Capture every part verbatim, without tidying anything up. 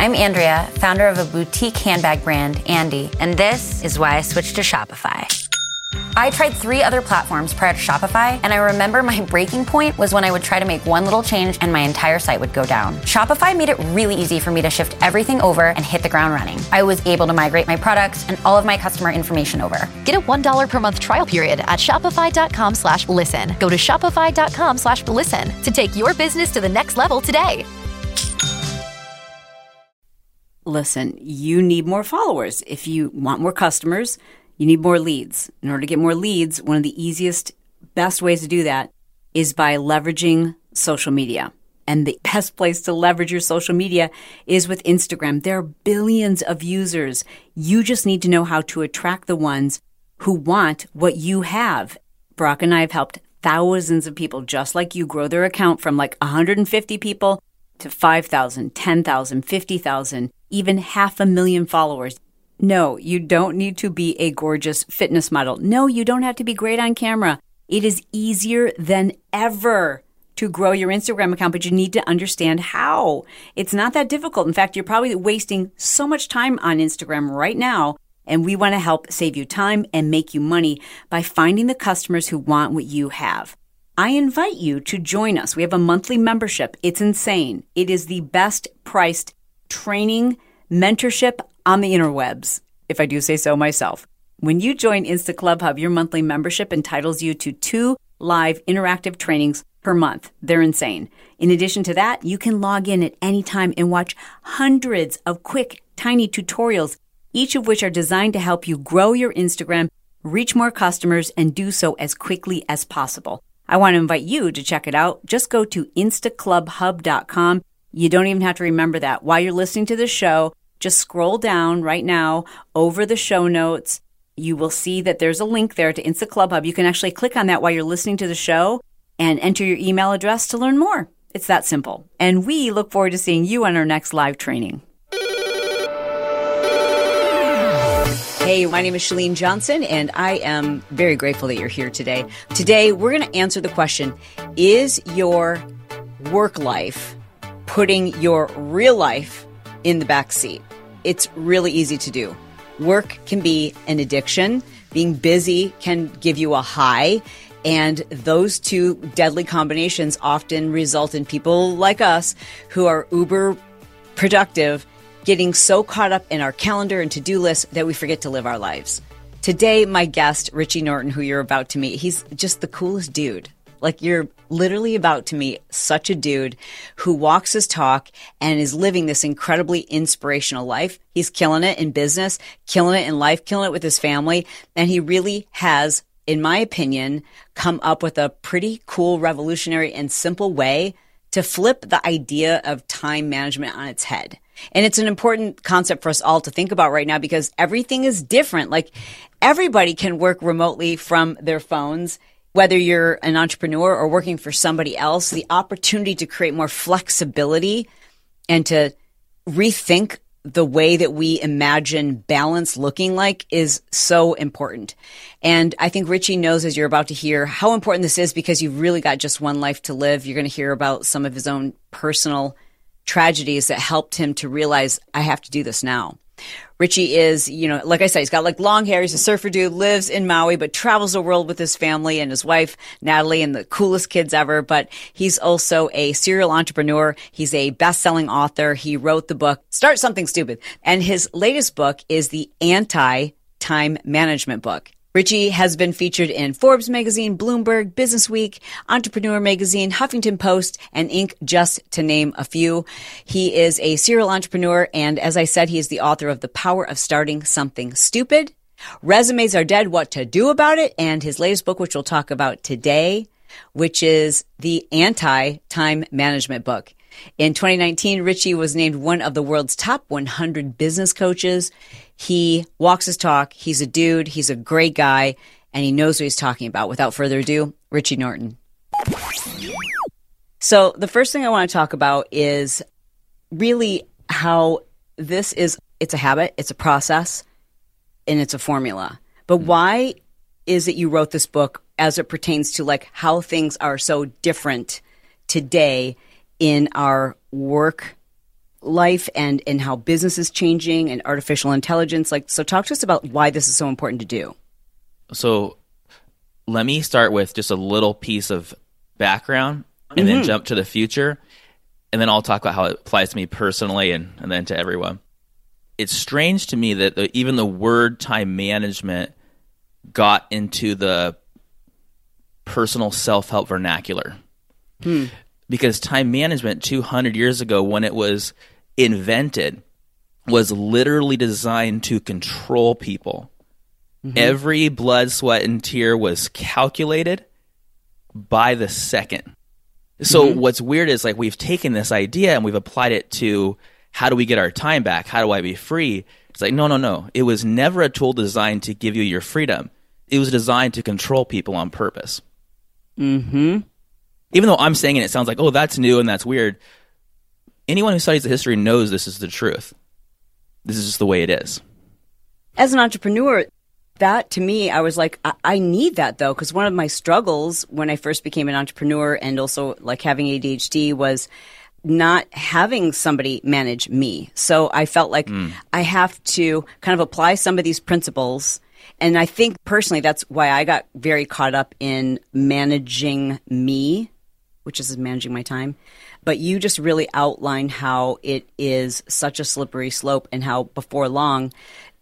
I'm Andrea, founder of a boutique handbag brand, Andy, and this is why I switched to Shopify. I tried three other platforms prior to Shopify, and I remember my breaking point was when I would try to make one little change and my entire site would go down. Shopify made it really easy for me to shift everything over and hit the ground running. I was able to migrate my products and all of my customer information over. Get a one dollar per month trial period at shopify.com slash listen. Go to shopify.com slash listen to take your business to the next level today. Listen, you need more followers. If you want more customers, you need more leads. In order to get more leads, one of the easiest, best ways to do that is by leveraging social media. And the best place to leverage your social media is with Instagram. There are billions of users. You just need to know how to attract the ones who want what you have. Brock and I have helped thousands of people just like you grow their account from like one hundred fifty people to five thousand, ten thousand, fifty thousand, even half a million followers. No, you don't need to be a gorgeous fitness model. No, you don't have to be great on camera. It is easier than ever to grow your Instagram account, but you need to understand how. It's not that difficult. In fact, you're probably wasting so much time on Instagram right now, and we want to help save you time and make you money by finding the customers who want what you have. I invite you to join us. We have a monthly membership. It's insane. It is the best priced training mentorship on the interwebs, if I do say so myself. When you join Insta Club Hub, your monthly membership entitles you to two live interactive trainings per month. They're insane. In addition to that, you can log in at any time and watch hundreds of quick, tiny tutorials, each of which are designed to help you grow your Instagram, reach more customers, and do so as quickly as possible. I want to invite you to check it out. Just go to insta club hub dot com. You don't even have to remember that. While you're listening to the show, just scroll down right now over the show notes. You will see that there's a link there to Insta Club Hub. You can actually click on that while you're listening to the show and enter your email address to learn more. It's that simple. And we look forward to seeing you on our next live training. Hey, my name is Chalene Johnson, and I am very grateful that you're here today. Today, we're going to answer the question, is your work life putting your real life in the back seat? It's really easy to do. Work can be an addiction. Being busy can give you a high. And those two deadly combinations often result in people like us who are uber productive, getting so caught up in our calendar and to-do lists that we forget to live our lives. Today, my guest, Richie Norton, who you're about to meet, he's just the coolest dude. Like, you're literally about to meet such a dude who walks his talk and is living this incredibly inspirational life. He's killing it in business, killing it in life, killing it with his family. And he really has, in my opinion, come up with a pretty cool, revolutionary, and simple way to flip the idea of time management on its head. And it's an important concept for us all to think about right now because everything is different. Like, everybody can work remotely from their phones. Whether you're an entrepreneur or working for somebody else, the opportunity to create more flexibility and to rethink the way that we imagine balance looking like is so important. And I think Richie knows, as you're about to hear, how important this is because you've really got just one life to live. You're going to hear about some of his own personal tragedies that helped him to realize, I have to do this now. Richie is, you know, like I said, he's got like long hair. He's a surfer dude, lives in Maui, but travels the world with his family and his wife, Natalie, and the coolest kids ever. But he's also a serial entrepreneur. He's a best-selling author. He wrote the book, Start Something Stupid. And his latest book is the Anti-Time Management book. Richie has been featured in Forbes magazine, Bloomberg, Businessweek, Entrepreneur magazine, Huffington Post, and Inc, just to name a few. He is a serial entrepreneur, and as I said, he is the author of The Power of Starting Something Stupid, Resumes Are Dead, What to Do About It, and his latest book, which we'll talk about today, which is the Anti-Time Management book. In twenty nineteen, Richie was named one of the world's top one hundred business coaches. He walks his talk. He's a dude. He's a great guy, and he knows what he's talking about. Without further ado, Richie Norton. So the first thing I want to talk about is really how this is, it's a habit, it's a process, and it's a formula. But mm-hmm. why is it you wrote this book as it pertains to like how things are so different today in our work life and, and how business is changing and artificial intelligence. Like, so talk to us about why this is so important to do. So let me start with just a little piece of background and Mm-hmm. then jump to the future. And then I'll talk about how it applies to me personally and, and then to everyone. It's strange to me that the, even the word time management got into the personal self-help vernacular. Hmm. Because time management two hundred years ago, when it was invented, was literally designed to control people. Mm-hmm. Every blood, sweat, and tear was calculated by the second. So mm-hmm. what's weird is like we've taken this idea and we've applied it to how do we get our time back? How do I be free? It's like, no, no, no. It was never a tool designed to give you your freedom. It was designed to control people on purpose. Mm-hmm. Even though I'm saying it, it sounds like, oh, that's new and that's weird. Anyone who studies the history knows this is the truth. This is just the way it is. As an entrepreneur, that to me, I was like, I, I need that though, because one of my struggles when I first became an entrepreneur and also like having A D H D was not having somebody manage me. So I felt like mm. I have to kind of apply some of these principles. And I think personally, that's why I got very caught up in managing me, which is managing my time. But you just really outlined how it is such a slippery slope and how before long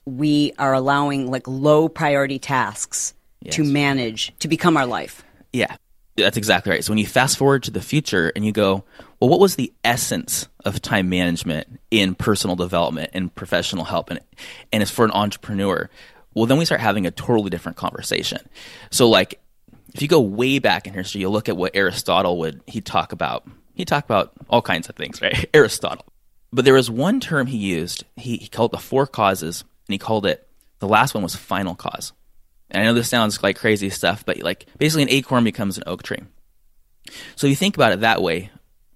we are allowing like low priority tasks yes. to manage, to become our life. Yeah, that's exactly right. So when you fast forward to the future and you go, well, what was the essence of time management in personal development and professional help? And, and it's for an entrepreneur. Well, then we start having a totally different conversation. So like if you go way back in history, you look at what Aristotle would, he'd talk about. He'd talk about all kinds of things, right? Aristotle. But there was one term he used. He, he called it the four causes, and he called it, the last one was final cause. And I know this sounds like crazy stuff, but like basically an acorn becomes an oak tree. So you think about it that way,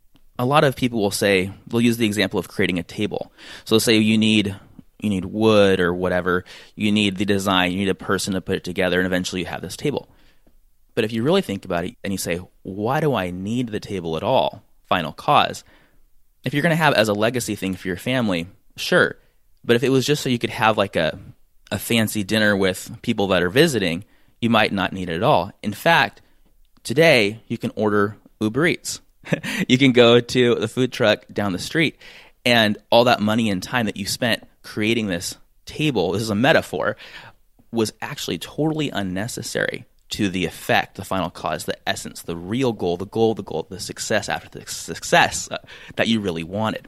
a lot of people will say, they'll use the example of creating a table. So let's say you need you need wood or whatever, you need the design, you need a person to put it together, and eventually you have this table. But if you really think about it and you say, why do I need the table at all? Final cause. If you're going to have as a legacy thing for your family, sure. But if it was just so you could have like a, a fancy dinner with people that are visiting, you might not need it at all. In fact, today you can order Uber Eats. You can go to the food truck down the street, and all that money and time that you spent creating this table, this is a metaphor, was actually totally unnecessary to the effect, the final cause, the essence, the real goal, the goal, the goal, the success after the success uh, that you really wanted.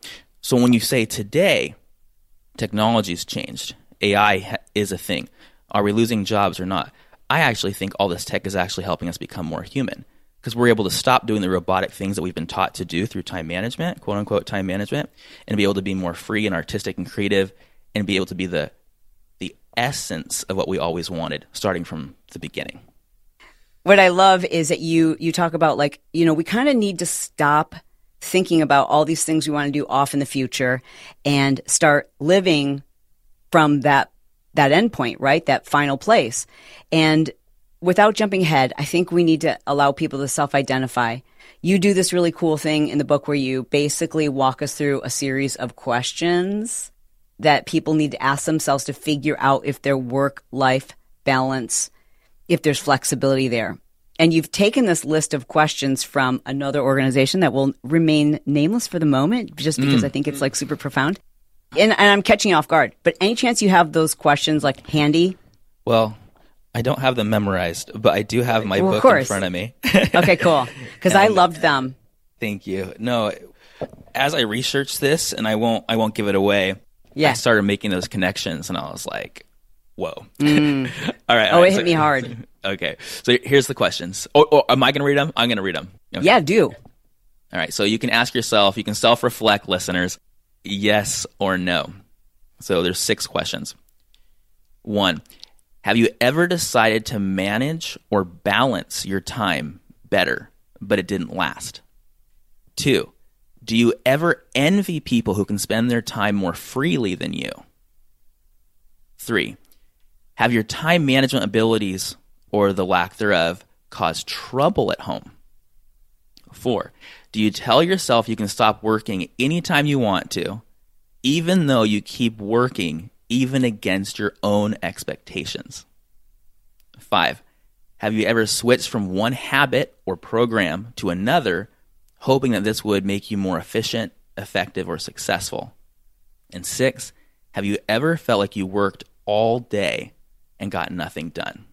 So when you say today, technology's changed, A I ha- is a thing, are we losing jobs or not? I actually think all this tech is actually helping us become more human because we're able to stop doing the robotic things that we've been taught to do through time management, quote unquote time management, and be able to be more free and artistic and creative and be able to be the the essence of what we always wanted, starting from the beginning. What I love is that you you talk about like, you know, we kind of need to stop thinking about all these things we want to do off in the future and start living from that that endpoint, right? That final place. And without jumping ahead, I think we need to allow people to self-identify. You do this really cool thing in the book where you basically walk us through a series of questions that people need to ask themselves to figure out if their work-life balance, if there's flexibility there. And you've taken this list of questions from another organization that will remain nameless for the moment, just because mm. I think it's like super profound. And, and I'm catching you off guard. But any chance you have those questions like handy? Well, I don't have them memorized, but I do have my well, book in front of me. Okay, cool. Because I loved them. Thank you. No, as I researched this, and I won't, I won't give it away. Yeah. I started making those connections, and I was like, "Whoa!" Mm. all right. Oh, all right, it so, hit me hard. Okay, so here's the questions. Or, or am I going to read them? I'm going to read them. Okay. Yeah, do. All right. So you can ask yourself. You can self-reflect, listeners. Yes or no. So there's six questions. One. Have you ever decided to manage or balance your time better, but it didn't last? Two, do you ever envy people who can spend their time more freely than you? Three, have your time management abilities or the lack thereof caused trouble at home? Four, Do you tell yourself you can stop working anytime you want to, even though you keep working even against your own expectations? Five, have you ever switched from one habit or program to another, hoping that this would make you more efficient, effective, or successful? And six, have you ever felt like you worked all day and got nothing done?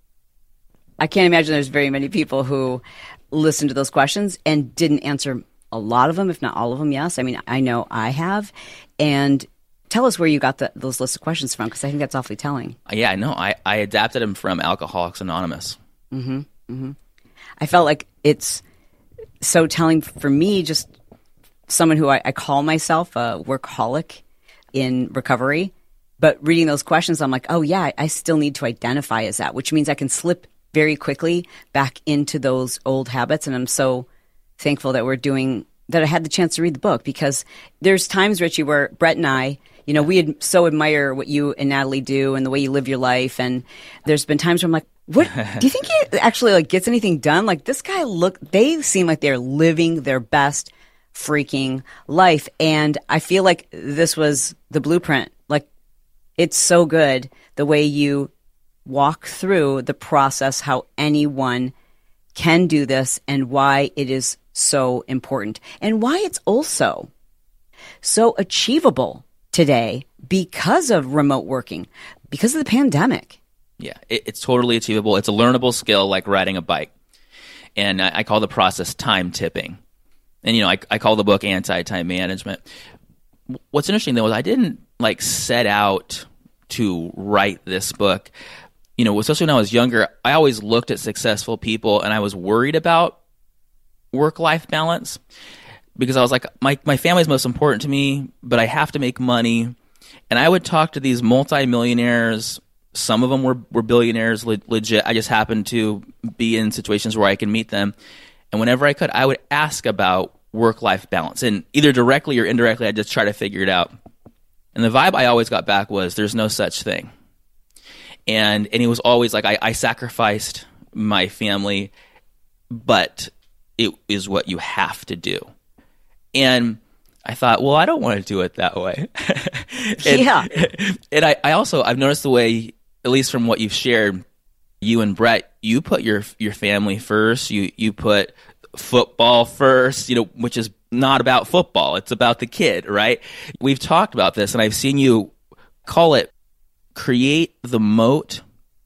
I can't imagine there's very many people who listened to those questions and didn't answer a lot of them, if not all of them, yes. I mean, I know I have. And tell us where you got the, those lists of questions from, because I think that's awfully telling. Yeah, no, I, I adapted them from Alcoholics Anonymous. Mm-hmm, mm-hmm. I felt like it's so telling for me, just someone who I, I call myself a workaholic in recovery, but reading those questions, I'm like, oh yeah, I, I still need to identify as that, which means I can slip very quickly back into those old habits. And I'm so thankful that we're doing, that I had the chance to read the book, because there's times, Richie, where Brett and I, you know, we ad- so admire what you and Natalie do and the way you live your life. And there's been times where I'm like, what, do you think he actually like gets anything done? Like, this guy, look, they seem like they're living their best freaking life. And I feel like this was the blueprint. Like, it's so good the way you walk through the process, how anyone can do this, and why it is so important, and why it's also so achievable today because of remote working, because of the pandemic. Yeah, it, it's totally achievable. It's a learnable skill like riding a bike. And I, I call the process time tipping. And, you know, I, I call the book Anti-Time Management. What's interesting, though, is I didn't, like, set out to write this book. You know, especially when I was younger, I always looked at successful people and I was worried about work-life balance, because I was like, my, my family's most important to me, but I have to make money. And I would talk to these multimillionaires. Some of them were, were billionaires, le- legit. I just happened to be in situations where I can meet them. And whenever I could, I would ask about work-life balance. And either directly or indirectly, I'd just try to figure it out. And the vibe I always got back was, there's no such thing. And and it was always like, I, I sacrificed my family, but it is what you have to do. And I thought, well, I don't want to do it that way. and, yeah. And I, I also, I've noticed the way, at least from what you've shared, you and Brett, you put your your family first. You you put football first, you know, which is not about football. It's about the kid, right? We've talked about this, and I've seen you call it create the moat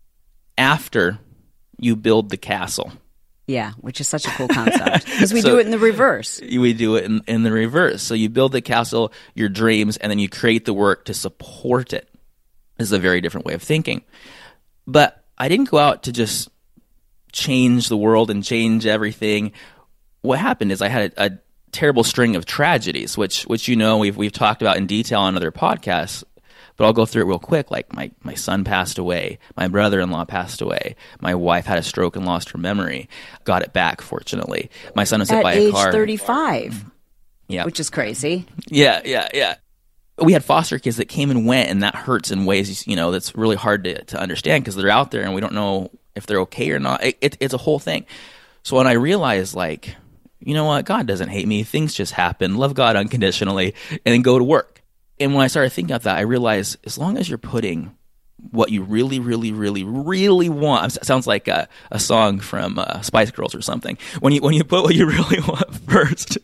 after you build the castle. Yeah, which is such a cool concept, because we so, do it in the reverse. We do it in, in the reverse. So you build the castle, your dreams, and then you create the work to support it. This is a very different way of thinking. But I didn't go out to just change the world and change everything. What happened is I had a, a terrible string of tragedies, which which you know we've we've talked about in detail on other podcasts. But I'll go through it real quick. Like my, my son passed away. My brother-in-law passed away. My wife had a stroke and lost her memory. Got it back, fortunately. My son was hit At by a car. At age thirty-five. Yeah. Which is crazy. Yeah, yeah, yeah. We had foster kids that came and went, and that hurts in ways, you know, that's really hard to, to understand, because they're out there and we don't know if they're okay or not. It, it, it's a whole thing. So when I realized, like, you know what? God doesn't hate me. Things just happen. Love God unconditionally, and then go to work. And when I started thinking about that, I realized as long as you're putting what you really, really, really, really want, it sounds like a, a song from uh, Spice Girls or something. When you when you put what you really want first,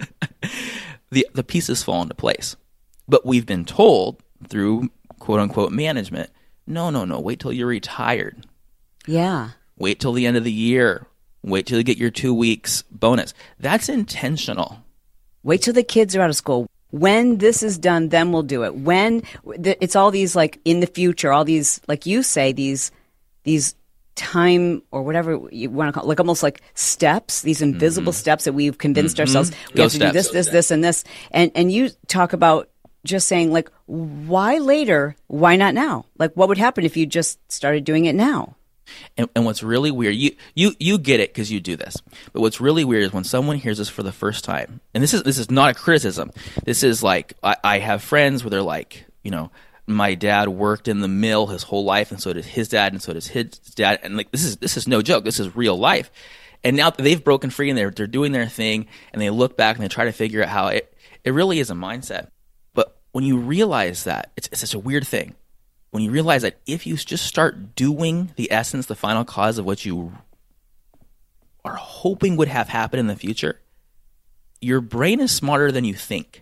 the the pieces fall into place. But we've been told through quote unquote management, no, no, no, wait till you're retired. Yeah. Wait till the end of the year. Wait till you get your two weeks bonus. That's intentional. Wait till the kids are out of school. When this is done, then we'll do it. When it's all these, like, in the future, all these, like you say, these these time or whatever you want to call it, like almost like steps, these invisible mm-hmm. steps that we've convinced mm-hmm. ourselves we Go have to steps. do this, this, this, and this. And and you talk about just saying, like, why later? Why not now? Like, what would happen if you just started doing it now? And, and what's really weird, you you you get it because you do this. But what's really weird is when someone hears this for the first time, and this is this is not a criticism. This is like I, I have friends where they're like, you know, my dad worked in the mill his whole life, and so did his dad, and so does his dad, and like this is this is no joke. This is real life. And now they've broken free and they're, they're doing their thing, and they look back and they try to figure out how it, it really is a mindset. But when you realize that, it's, it's such a weird thing. When you realize that if you just start doing the essence, the final cause of what you are hoping would have happened in the future, your brain is smarter than you think.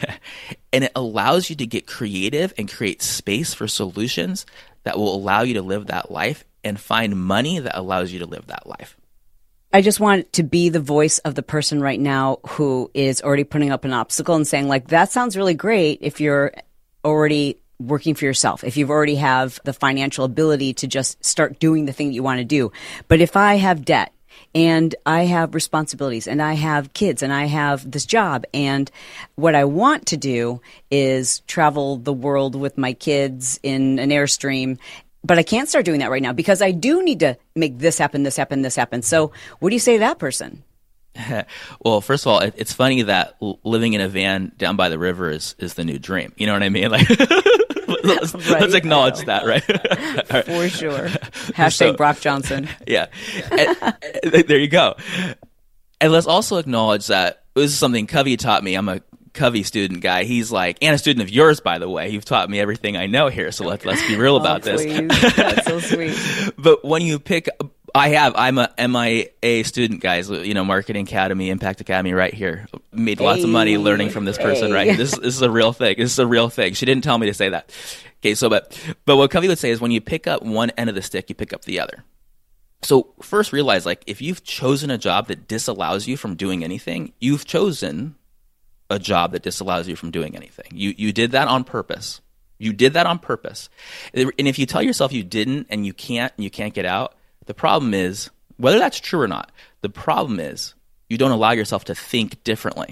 And it allows you to get creative and create space for solutions that will allow you to live that life and find money that allows you to live that life. I just want to be the voice of the person right now who is already putting up an obstacle and saying, like, that sounds really great if you're already working for yourself, if you've already have the financial ability to just start doing the thing that you want to do. But if I have debt, and I have responsibilities, and I have kids, and I have this job, and what I want to do is travel the world with my kids in an Airstream, but I can't start doing that right now because I do need to make this happen, this happen, this happen. So what do you say to that person? Well, first of all, it, it's funny that l- living in a van down by the river is, is the new dream. You know what I mean? Like, let's, right, let's acknowledge that, right? For sure. Hashtag so, Brock Johnson. Yeah. And, and there you go. And let's also acknowledge that this is something Covey taught me. I'm a Covey student guy. He's like, and a student of yours, by the way. You've taught me everything I know here, so let's let's be real about oh, this. Please. That's so sweet. But when you pick, I have, I'm a M I A student, guys. You know, Marketing Academy, Impact Academy, right here. Made lots hey. of money learning from this person, hey. right here. This this is a real thing. This is a real thing. She didn't tell me to say that. Okay, so but but what Covey would say is when you pick up one end of the stick, you pick up the other. So first realize, like, if you've chosen a job that disallows you from doing anything, you've chosen a job that disallows you from doing anything. You you did that on purpose. You did that on purpose. And if you tell yourself you didn't and you can't and you can't get out, the problem is, whether that's true or not, the problem is you don't allow yourself to think differently.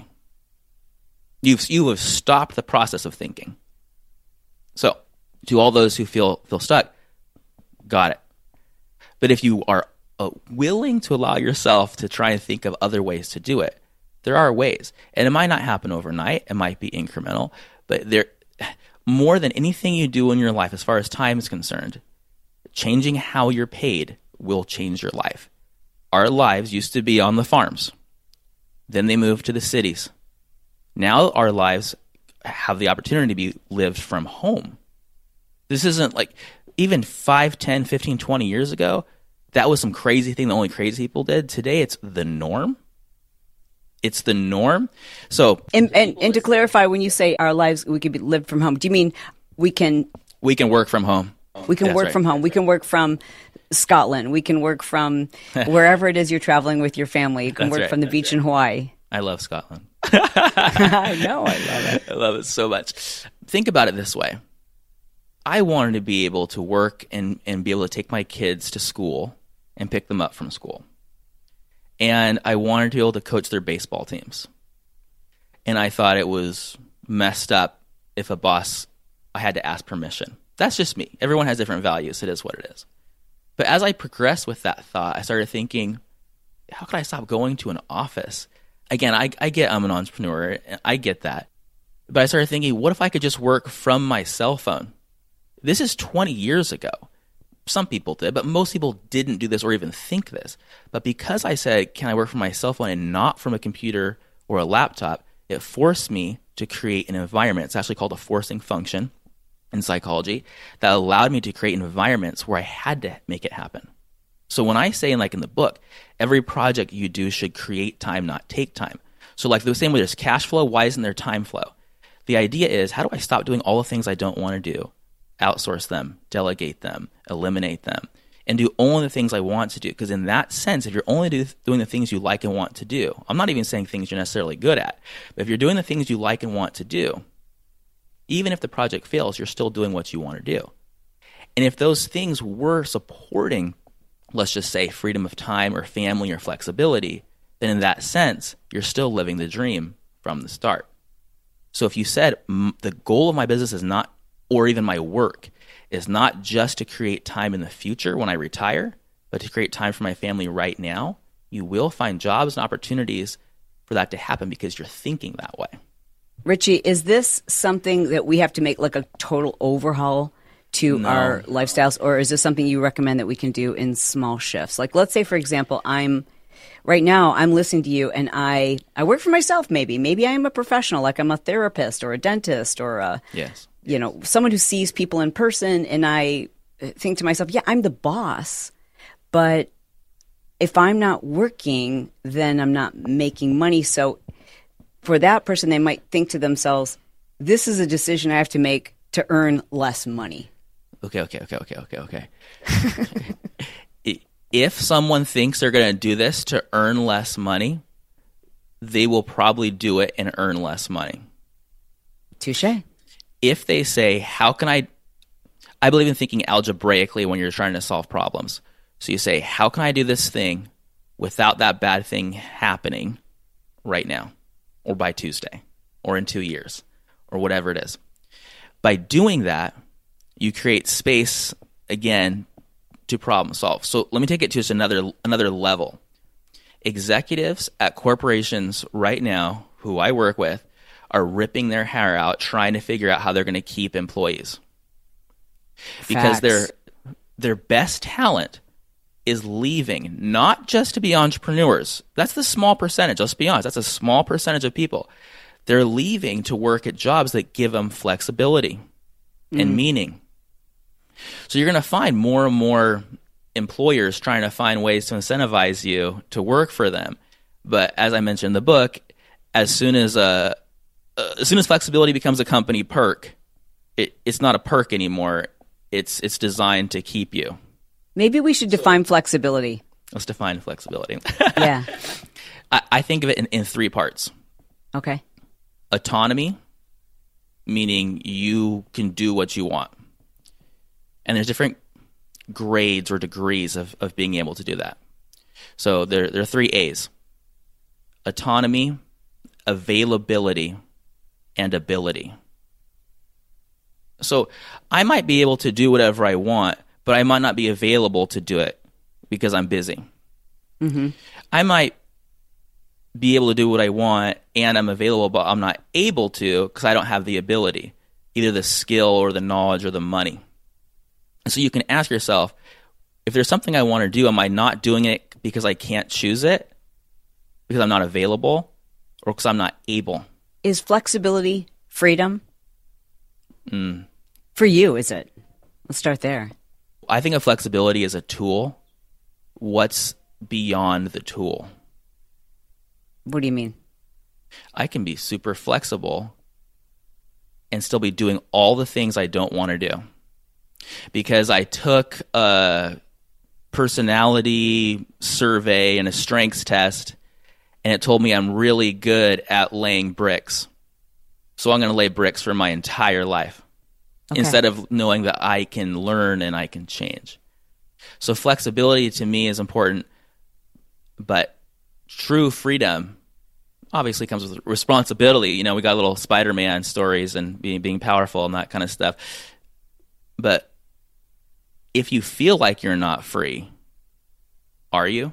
You've you have stopped the process of thinking. So, to all those who feel feel stuck, got it. But if you are uh, willing to allow yourself to try and think of other ways to do it, there are ways. And it might not happen overnight. It might be incremental. But there, more than anything you do in your life, as far as time is concerned, changing how you're paid will change your life. Our lives used to be on the farms. Then they moved to the cities. Now our lives have the opportunity to be lived from home. This isn't like, even five, ten, fifteen, twenty years ago, that was some crazy thing that only crazy people did. Today, it's the norm. It's the norm. So, and, and, and to clarify, when you say our lives, we can be lived from home, do you mean we can... We can work from home. We can That's work right. from home. We can work from Scotland. We can work from wherever it is you're traveling with your family. You can That's work right. from the That's beach right. in Hawaii. I love Scotland. I know. I love it. I love it so much. Think about it this way. I wanted to be able to work and, and be able to take my kids to school and pick them up from school. And I wanted to be able to coach their baseball teams. And I thought it was messed up if a boss, I had to ask permission. That's just me. Everyone has different values. It is what it is. But as I progressed with that thought, I started thinking, how could I stop going to an office? Again, I, I get I'm an entrepreneur. I get that. But I started thinking, what if I could just work from my cell phone? This is twenty years ago. Some people did, but most people didn't do this or even think this. But because I said, can I work from my cell phone and not from a computer or a laptop, it forced me to create an environment. It's actually called a forcing function in psychology that allowed me to create environments where I had to make it happen. So when I say, like in the book, every project you do should create time, not take time. So like the same way there's cash flow, why isn't there time flow? The idea is, how do I stop doing all the things I don't want to do? Outsource them, delegate them, eliminate them, and do only the things I want to do. Because in that sense, if you're only do, doing the things you like and want to do, I'm not even saying things you're necessarily good at, but if you're doing the things you like and want to do, even if the project fails, you're still doing what you want to do. And if those things were supporting, let's just say, freedom of time or family or flexibility, then in that sense, you're still living the dream from the start. So if you said, the goal of my business is not, or even my work, is not just to create time in the future when I retire, but to create time for my family right now, you will find jobs and opportunities for that to happen because you're thinking that way. Richie, is this something that we have to make like a total overhaul to No. our lifestyles, or is this something you recommend that we can do in small shifts? Like, let's say, for example, I'm right now I'm listening to you and I, I work for myself maybe. Maybe I'm a professional, like I'm a therapist or a dentist or a, yes. you know, someone who sees people in person, and I think to myself, yeah, I'm the boss, but if I'm not working, then I'm not making money. So for that person, they might think to themselves, this is a decision I have to make to earn less money. Okay, okay, okay, okay, okay, okay. If someone thinks they're going to do this to earn less money, they will probably do it and earn less money. Touche. If they say, how can I, I believe in thinking algebraically when you're trying to solve problems. So you say, how can I do this thing without that bad thing happening right now, or by Tuesday, or in two years, or whatever it is. By doing that, you create space, again, to problem solve. So let me take it to just another another level. Executives at corporations right now who I work with are ripping their hair out trying to figure out how they're going to keep employees. Because Facts. their their best talent is leaving, not just to be entrepreneurs. That's the small percentage. Let's be honest. That's a small percentage of people. They're leaving to work at jobs that give them flexibility mm. and meaning. So you're going to find more and more employers trying to find ways to incentivize you to work for them. But as I mentioned in the book, as soon as uh, uh, as soon as flexibility becomes a company perk, it, it's not a perk anymore. It's it's designed to keep you. Maybe we should define flexibility. Let's define flexibility. Yeah. I, I think of it in, in three parts. Okay. Autonomy, meaning you can do what you want. And there's different grades or degrees of, of being able to do that. So there, there are three A's. Autonomy, availability, and ability. So I might be able to do whatever I want, but I might not be available to do it because I'm busy. Mm-hmm. I might be able to do what I want and I'm available, but I'm not able to because I don't have the ability, either the skill or the knowledge or the money. And so you can ask yourself, if there's something I want to do, am I not doing it because I can't choose it, because I'm not available, or because I'm not able? Is flexibility freedom? Mm. For you, is it? Let's start there. I think of flexibility as a tool. What's beyond the tool? What do you mean? I can be super flexible and still be doing all the things I don't want to do. Because I took a personality survey and a strengths test, and it told me I'm really good at laying bricks. So I'm going to lay bricks for my entire life. Okay. Instead of knowing that I can learn and I can change. So flexibility to me is important, but true freedom obviously comes with responsibility. You know, we got little Spider-Man stories and being, being powerful and that kind of stuff. But if you feel like you're not free, are you?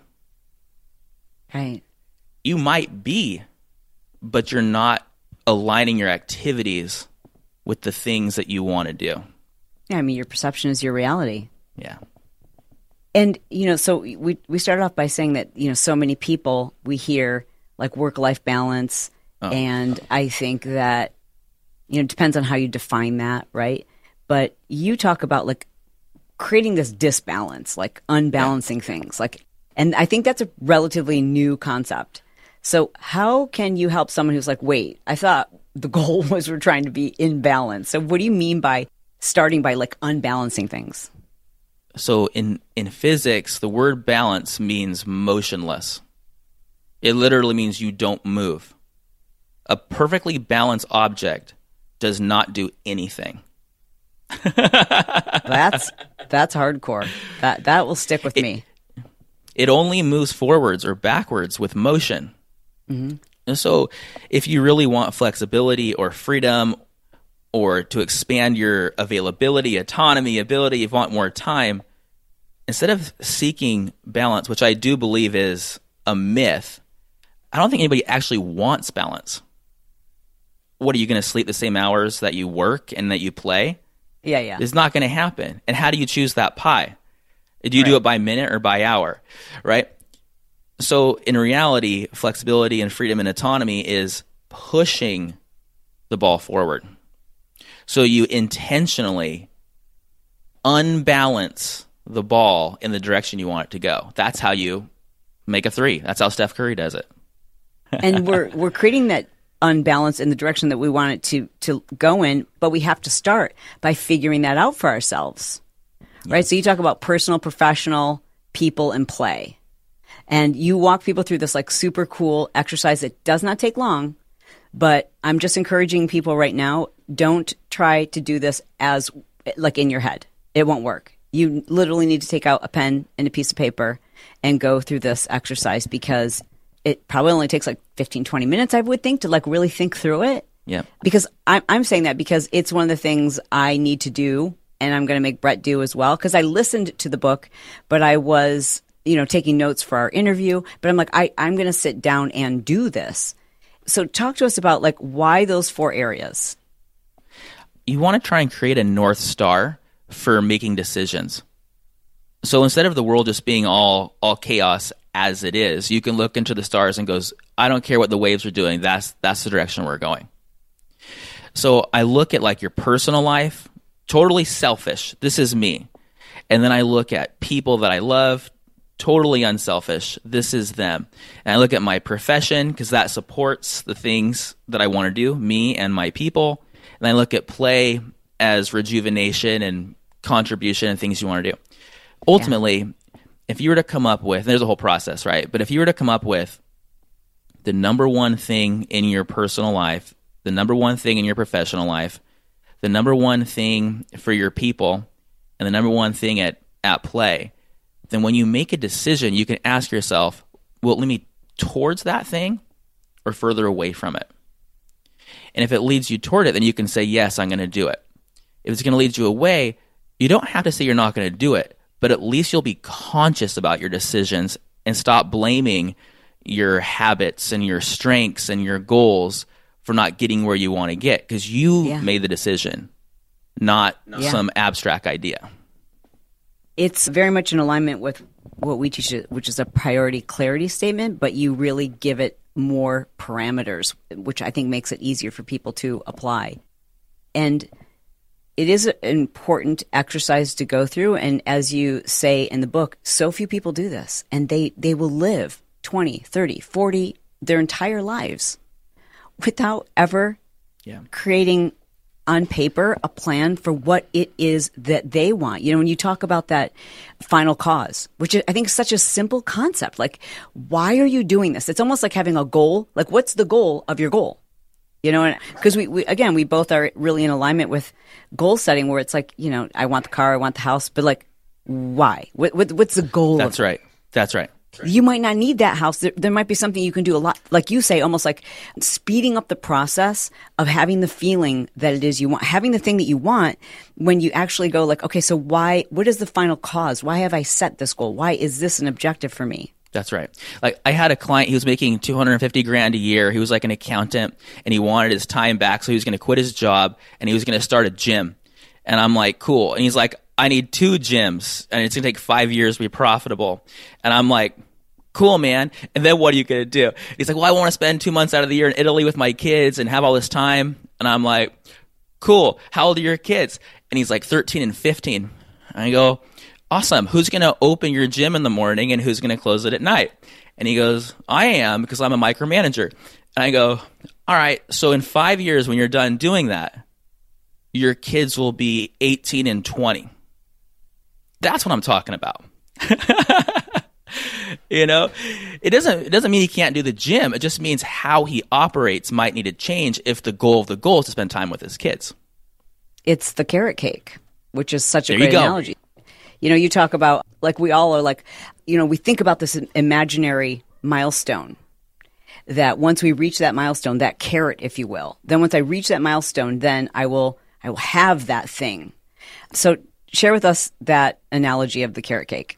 Right. You might be, but you're not aligning your activities with the things that you want to do. Yeah, I mean, your perception is your reality. Yeah. And, you know, so we we started off by saying that, you know, so many people, we hear like work-life balance, oh. and I think that, you know, it depends on how you define that, right? But you talk about like creating this disbalance, like unbalancing yeah. things, like, and I think that's a relatively new concept. So how can you help someone who's like, wait, I thought the goal was we're trying to be in balance. So what do you mean by starting by like unbalancing things? So in, in physics, the word balance means motionless. It literally means you don't move. A perfectly balanced object does not do anything. that's that's hardcore. That that will stick with it, me. It only moves forwards or backwards with motion. Mm-hmm. And so if you really want flexibility or freedom or to expand your availability, autonomy, ability, you want more time, instead of seeking balance, which I do believe is a myth, I don't think anybody actually wants balance. What, are you going to sleep the same hours that you work and that you play? Yeah, yeah. It's not going to happen. And how do you choose that pie? Do you right. do it by minute or by hour, right? So in reality, flexibility and freedom and autonomy is pushing the ball forward. So you intentionally unbalance the ball in the direction you want it to go. That's how you make a three. That's how Steph Curry does it. And we're we're creating that unbalance in the direction that we want it to to go in, but we have to start by figuring that out for ourselves. Yeah. Right? So you talk about personal, professional, people, and play. And you walk people through this like super cool exercise that does not take long, but I'm just encouraging people right now, don't try to do this as like in your head. It won't work. You literally need to take out a pen and a piece of paper and go through this exercise, because it probably only takes like fifteen, twenty minutes, I would think, to like really think through it. Yeah. Because I'm, I'm saying that because it's one of the things I need to do, and I'm going to make Brett do as well. Because I listened to the book, but I was, you know, taking notes for our interview. But I'm like, I, I'm going to sit down and do this. So talk to us about like why those four areas. You want to try and create a North Star for making decisions. So instead of the world just being all all chaos as it is, you can look into the stars and goes, I don't care what the waves are doing. That's that's the direction we're going. So I look at like your personal life, totally selfish. This is me. And then I look at people that I love, totally unselfish. This is them. And I look at my profession, because that supports the things that I want to do, me and my people. And I look at play as rejuvenation and contribution and things you want to do. Ultimately, yeah. If you were to come up with, and there's a whole process, right? But if you were to come up with the number one thing in your personal life, the number one thing in your professional life, the number one thing for your people, and the number one thing at, at play, then when you make a decision, you can ask yourself, will it lead me towards that thing or further away from it? And if it leads you toward it, then you can say, yes, I'm going to do it. If it's going to lead you away, you don't have to say you're not going to do it, but at least you'll be conscious about your decisions and stop blaming your habits and your strengths and your goals for not getting where you want to get, because you yeah. made the decision, not yeah. some abstract idea. It's very much in alignment with what we teach, which is a priority clarity statement, but you really give it more parameters, which I think makes it easier for people to apply. And it is an important exercise to go through. And as you say in the book, so few people do this, and they, they will live twenty, thirty, forty, their entire lives without ever yeah. creating on paper a plan for what it is that they want. You know, when you talk about that final cause, which I think is such a simple concept, like, why are you doing this? It's almost like having a goal. Like, what's the goal of your goal? You know, because we, we, again, we both are really in alignment with goal setting, where it's like, you know, I want the car, I want the house, but like, why? What, what what's the goal? That's right. That's right. You might not need that house. There, there might be something you can do a lot, like you say, almost like speeding up the process of having the feeling that it is you want, having the thing that you want, when you actually go like, okay, so why, what is the final cause? Why have I set this goal? Why is this an objective for me? That's right. Like, I had a client, he was making two hundred fifty grand a year. He was like an accountant, and he wanted his time back. So he was going to quit his job, and he was going to start a gym. And I'm like, cool. And he's like, I need two gyms, and it's going to take five years to be profitable. And I'm like, cool, man. And then what are you going to do? He's like, well, I want to spend two months out of the year in Italy with my kids and have all this time. And I'm like, cool. How old are your kids? And he's like thirteen and fifteen. And I go, awesome. Who's going to open your gym in the morning and who's going to close it at night? And he goes, I am, because I'm a micromanager. And I go, all right. So in five years, when you're done doing that, your kids will be eighteen and twenty. That's what I'm talking about. You know, it doesn't it doesn't mean he can't do the gym. It just means how he operates might need to change if the goal of the goal is to spend time with his kids. It's the carrot cake, which is such a there great analogy. You know, you talk about, like, we all are like, you know, we think about this imaginary milestone, that once we reach that milestone, that carrot, if you will, then once I reach that milestone, then I will I will have that thing. So share with us that analogy of the carrot cake.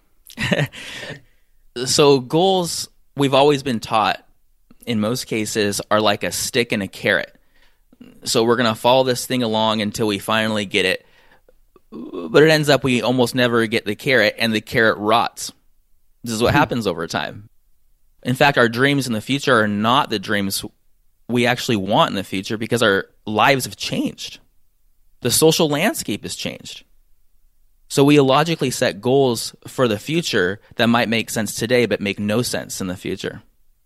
So goals, we've always been taught, in most cases, are like a stick and a carrot. So we're going to follow this thing along until we finally get it. But it ends up we almost never get the carrot, and the carrot rots. This is what hmm. happens over time. In fact, our dreams in the future are not the dreams we actually want in the future because our lives have changed. The social landscape has changed. So we illogically set goals for the future that might make sense today but make no sense in the future.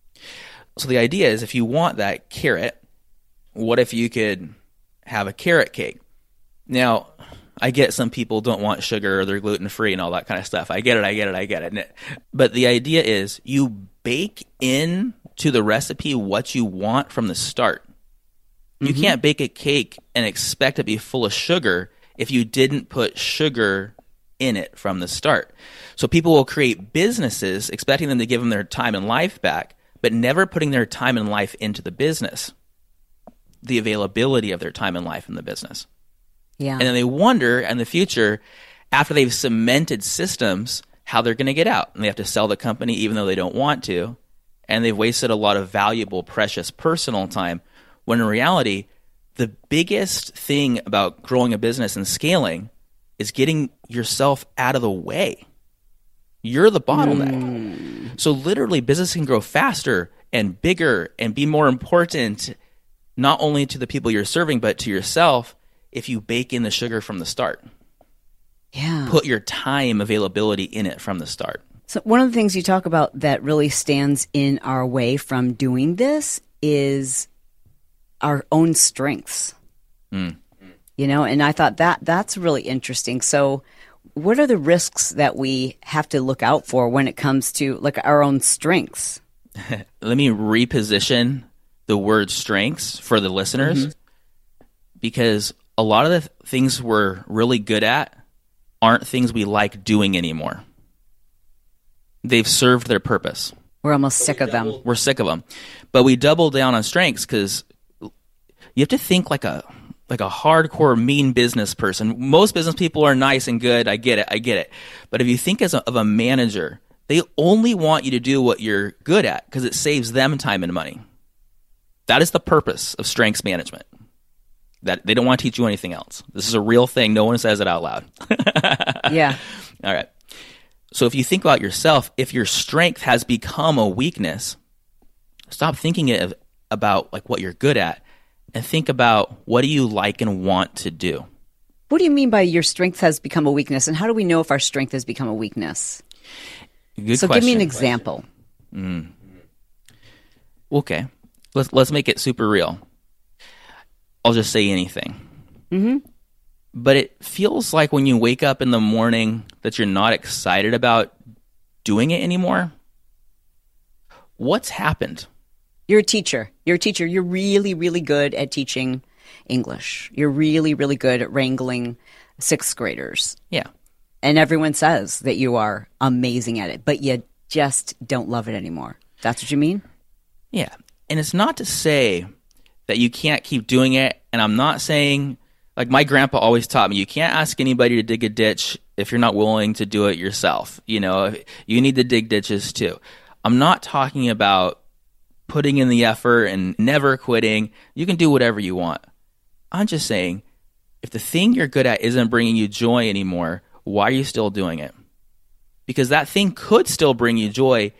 So the idea is if you want that carrot, what if you could have a carrot cake? Now, I get some people don't want sugar or they're gluten-free and all that kind of stuff. I get it, I get it, I get it. But the idea is you bake in to the recipe what you want from the start. You mm-hmm. can't bake a cake and expect it to be full of sugar if you didn't put sugar in it from the start. So people will create businesses expecting them to give them their time and life back, but never putting their time and life into the business, the availability of their time and life in the business. Yeah. And then they wonder in the future, after they've cemented systems, how they're going to get out. And they have to sell the company even though they don't want to. And they've wasted a lot of valuable, precious personal time, when in reality, the biggest thing about growing a business and scaling is getting yourself out of the way. You're the bottleneck. Mm. So literally, business can grow faster and bigger and be more important, not only to the people you're serving, but to yourself, if you bake in the sugar from the start. Yeah. Put your time availability in it from the start. So one of the things you talk about that really stands in our way from doing this is our own strengths. Mm. You know, and I thought that that's really interesting. So what are the risks that we have to look out for when it comes to like our own strengths? Let me reposition the word strengths for the listeners, mm-hmm. because a lot of the th- things we're really good at aren't things we like doing anymore. They've served their purpose. We're almost sick of them. We're sick of them. But we double down on strengths because you have to think like a like a hardcore mean business person. Most business people are nice and good. I get it. I get it. But if you think as a, of a manager, they only want you to do what you're good at because it saves them time and money. That is the purpose of strengths management. That they don't want to teach you anything else. This is a real thing. No one says it out loud. Yeah. All right. So if you think about yourself, if your strength has become a weakness, stop thinking it about like what you're good at and think about what do you like and want to do. What do you mean by your strength has become a weakness? And how do we know if our strength has become a weakness? Good so question. Give me an example. Mm. Okay. Let's let's make it super real. I'll just say anything. Mm-hmm. But it feels like when you wake up in the morning that you're not excited about doing it anymore. What's happened? You're a teacher. You're a teacher. You're really, really good at teaching English. You're really, really good at wrangling sixth graders. Yeah. And everyone says that you are amazing at it, but you just don't love it anymore. That's what you mean? Yeah. And it's not to say that you can't keep doing it. And I'm not saying, like my grandpa always taught me, you can't ask anybody to dig a ditch if you're not willing to do it yourself. You know, you need to dig ditches too. I'm not talking about putting in the effort and never quitting. You can do whatever you want. I'm just saying, if the thing you're good at isn't bringing you joy anymore, why are you still doing it? Because that thing could still bring you joy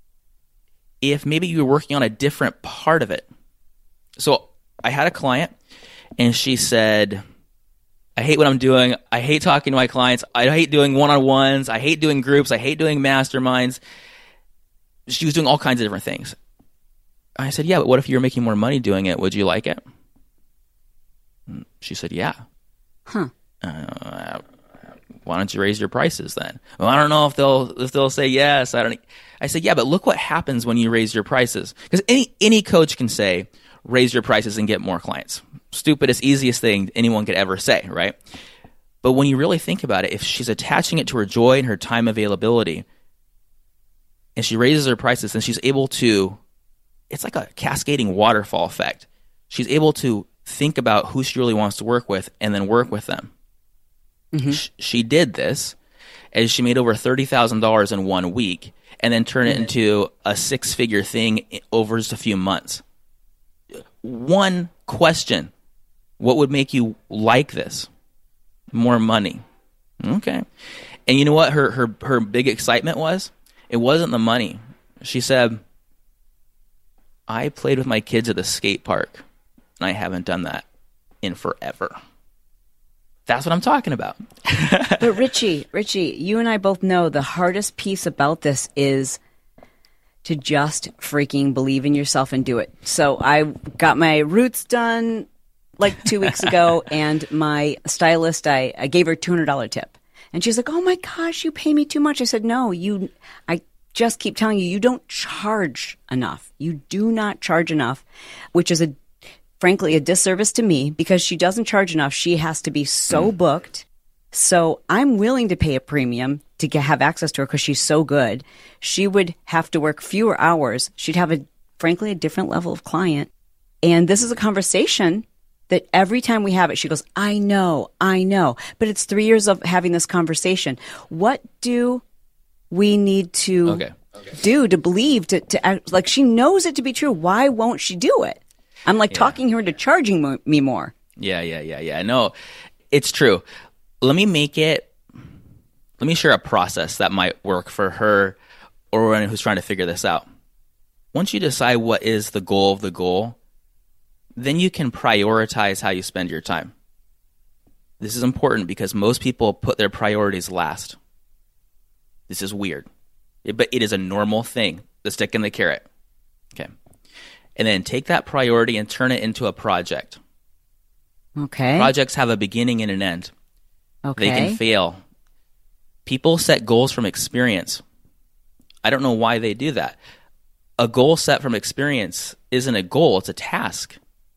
if maybe you were working on a different part of it. So I had a client, and she said, I hate what I'm doing. I hate talking to my clients. I hate doing one-on-ones. I hate doing groups. I hate doing masterminds. She was doing all kinds of different things. I said, yeah, but what if you were making more money doing it? Would you like it? She said, yeah. Huh. Uh, why don't you raise your prices then? Well, I don't know if they'll if they'll say yes. I don't. I said, yeah, but look what happens when you raise your prices. Because any any coach can say, raise your prices and get more clients. Stupidest, easiest thing anyone could ever say, right? But when you really think about it, if she's attaching it to her joy and her time availability, and she raises her prices, then she's able to, it's like a cascading waterfall effect. She's able to think about who she really wants to work with and then work with them. Mm-hmm. She, she did this, and she made over thirty thousand dollars in one week and then turned it into a six-figure thing over just a few months. One question: what would make you like this? More money. Okay. And you know what her her her big excitement was? It wasn't the money. She said, I played with my kids at the skate park, and I haven't done that in forever. That's what I'm talking about. But Richie, Richie, you and I both know the hardest piece about this is to just freaking believe in yourself and do it. So I got my roots done like two weeks ago, and my stylist, I, I gave her a two hundred dollars tip. And she's like, oh my gosh, you pay me too much. I said, no, you, I just keep telling you, you don't charge enough. You do not charge enough, which is a, frankly, a disservice to me because she doesn't charge enough. She has to be so mm. booked. So I'm willing to pay a premium to get, have access to her because she's so good. She would have to work fewer hours. She'd have a, frankly, a different level of client. And this is a conversation that every time we have it, she goes, I know, I know. But it's three years of having this conversation. What do we need to okay. Okay. do to believe, to, to act, like she knows it to be true. Why won't she do it? I'm like yeah. talking her into charging mo- me more. Yeah, yeah, yeah, yeah. No, it's true. Let me make it, let me share a process that might work for her or anyone who's trying to figure this out. Once you decide what is the goal of the goal, then you can prioritize how you spend your time. This is important because most people put their priorities last. This is weird, but it is a normal thing, the stick and the carrot. Okay. And then take that priority and turn it into a project. Okay. Projects have a beginning and an end. Okay. They can fail. People set goals from experience. I don't know why they do that. A goal set from experience isn't a goal, it's a task.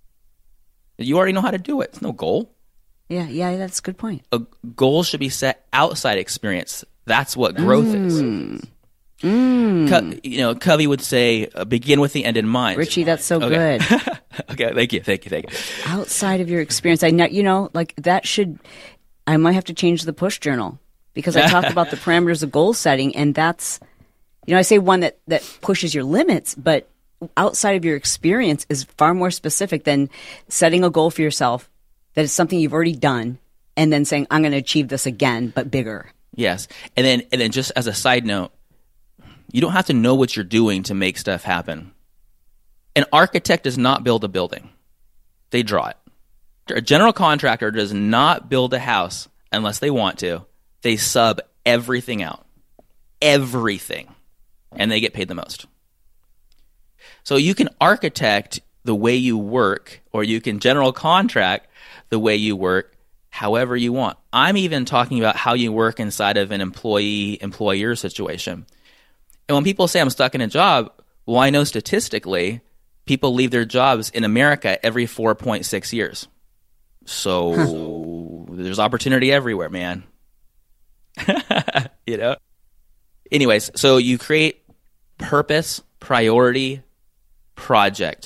You already know how to do it. It's no goal. Yeah, yeah, that's a good point. A goal should be set outside experience. That's what growth mm. is. Mm. Co- you know, Covey would say, uh, begin with the end in mind. Richie, that's so okay. good. Okay, thank you, thank you, thank you. Outside of your experience, I know, you know, like that should, I might have to change the push journal because I talk about the parameters of goal setting, and that's, you know, I say one that, that pushes your limits, but outside of your experience is far more specific than setting a goal for yourself that is something you've already done and then saying, I'm going to achieve this again, but bigger. Yes. And then, and then just as a side note, you don't have to know what you're doing to make stuff happen. An architect does not build a building. They draw it. A general contractor does not build a house unless they want to. They sub everything out. Everything. And they get paid the most. So you can architect the way you work, or you can general contract the way you work however you want. I'm even talking about how you work inside of an employee-employer situation. And when people say I'm stuck in a job, well, I know statistically people leave their jobs in America every four point six years. So huh. There's opportunity everywhere, man. You know? Anyways, so you create purpose, priority, project.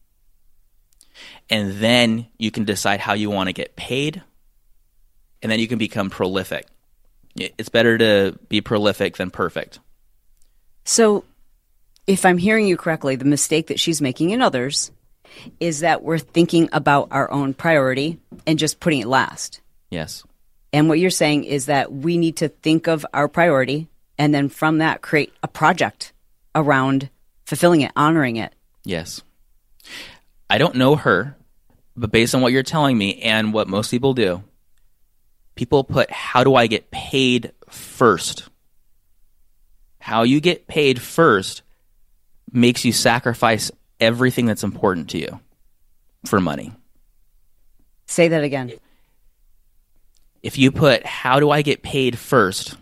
And then you can decide how you want to get paid. And then you can become prolific. It's better to be prolific than perfect. So if I'm hearing you correctly, the mistake that she's making in others is that we're thinking about our own priority and just putting it last. Yes. And what you're saying is that we need to think of our priority and then from that create a project around fulfilling it, honoring it. Yes. I don't know her, but based on what you're telling me and what most people do, people put, how do I get paid first? How you get paid first makes you sacrifice everything that's important to you for money. Say that again. If you put, how do I get paid first,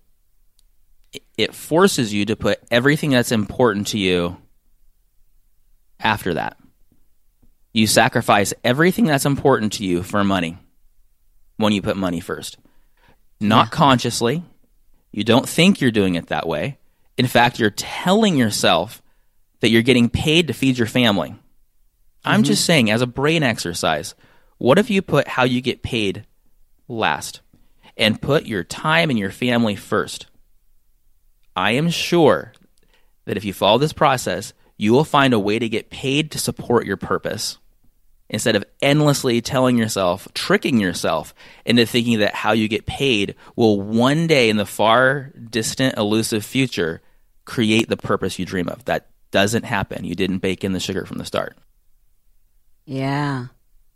it forces you to put everything that's important to you after that. You sacrifice everything that's important to you for money when you put money first. Not yeah. consciously. You don't think you're doing it that way. In fact, you're telling yourself that you're getting paid to feed your family. Mm-hmm. I'm just saying, as a brain exercise, what if you put how you get paid last and put your time and your family first? I am sure that if you follow this process, you will find a way to get paid to support your purpose instead of endlessly telling yourself, tricking yourself into thinking that how you get paid will one day in the far distant, elusive future create the purpose you dream of. That doesn't happen. You didn't bake in the sugar from the start. Yeah.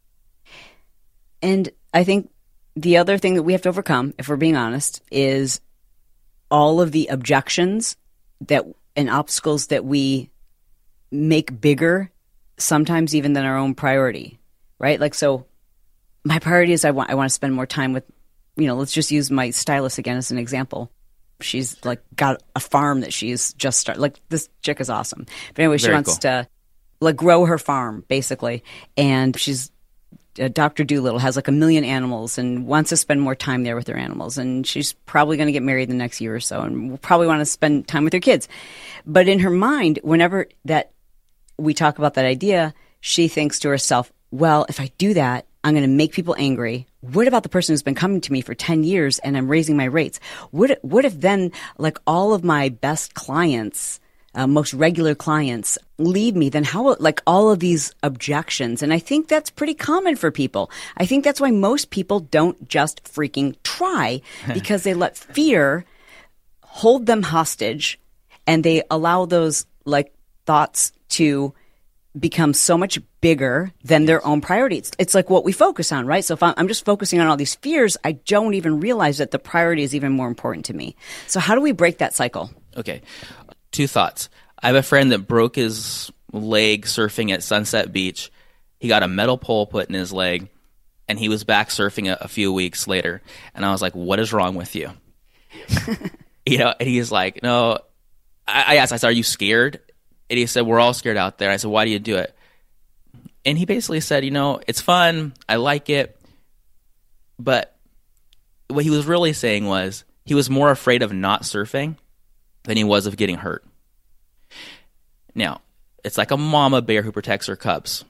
And I think the other thing that we have to overcome, if we're being honest, is all of the objections that and obstacles that we make bigger, sometimes even than our own priority, right? Like, so my priority is I want I want to spend more time with, you know, let's just use my stylist again as an example. She's like got a farm that she's just started. Like, this chick is awesome. But anyway, she Very wants cool. to like grow her farm basically, and she's uh, Doctor Doolittle, has like a million animals and wants to spend more time there with her animals. And she's probably going to get married in the next year or so, and will probably want to spend time with her kids. But in her mind, whenever that we talk about that idea, she thinks to herself, well, if I do that, I'm going to make people angry. What about the person who's been coming to me for ten years and I'm raising my rates? What, what if then, like, all of my best clients, uh, most regular clients leave me? Then how, like, all of these objections? And I think that's pretty common for people. I think that's why most people don't just freaking try, because they let fear hold them hostage, and they allow those, like, thoughts to become so much bigger than their own priorities. It's like what we focus on, right? So if I'm just focusing on all these fears, I don't even realize that the priority is even more important to me. So how do we break that cycle? Okay. Two thoughts. I have a friend that broke his leg surfing at Sunset Beach. He got a metal pole put in his leg, and he was back surfing a, a few weeks later. And I was like, what is wrong with you? You know, and he's like, no. I, I asked, I said, are you scared? And he said, we're all scared out there. I said, why do you do it? And he basically said, you know, it's fun. I like it. But what he was really saying was he was more afraid of not surfing than he was of getting hurt. Now, it's like a mama bear who protects her cubs.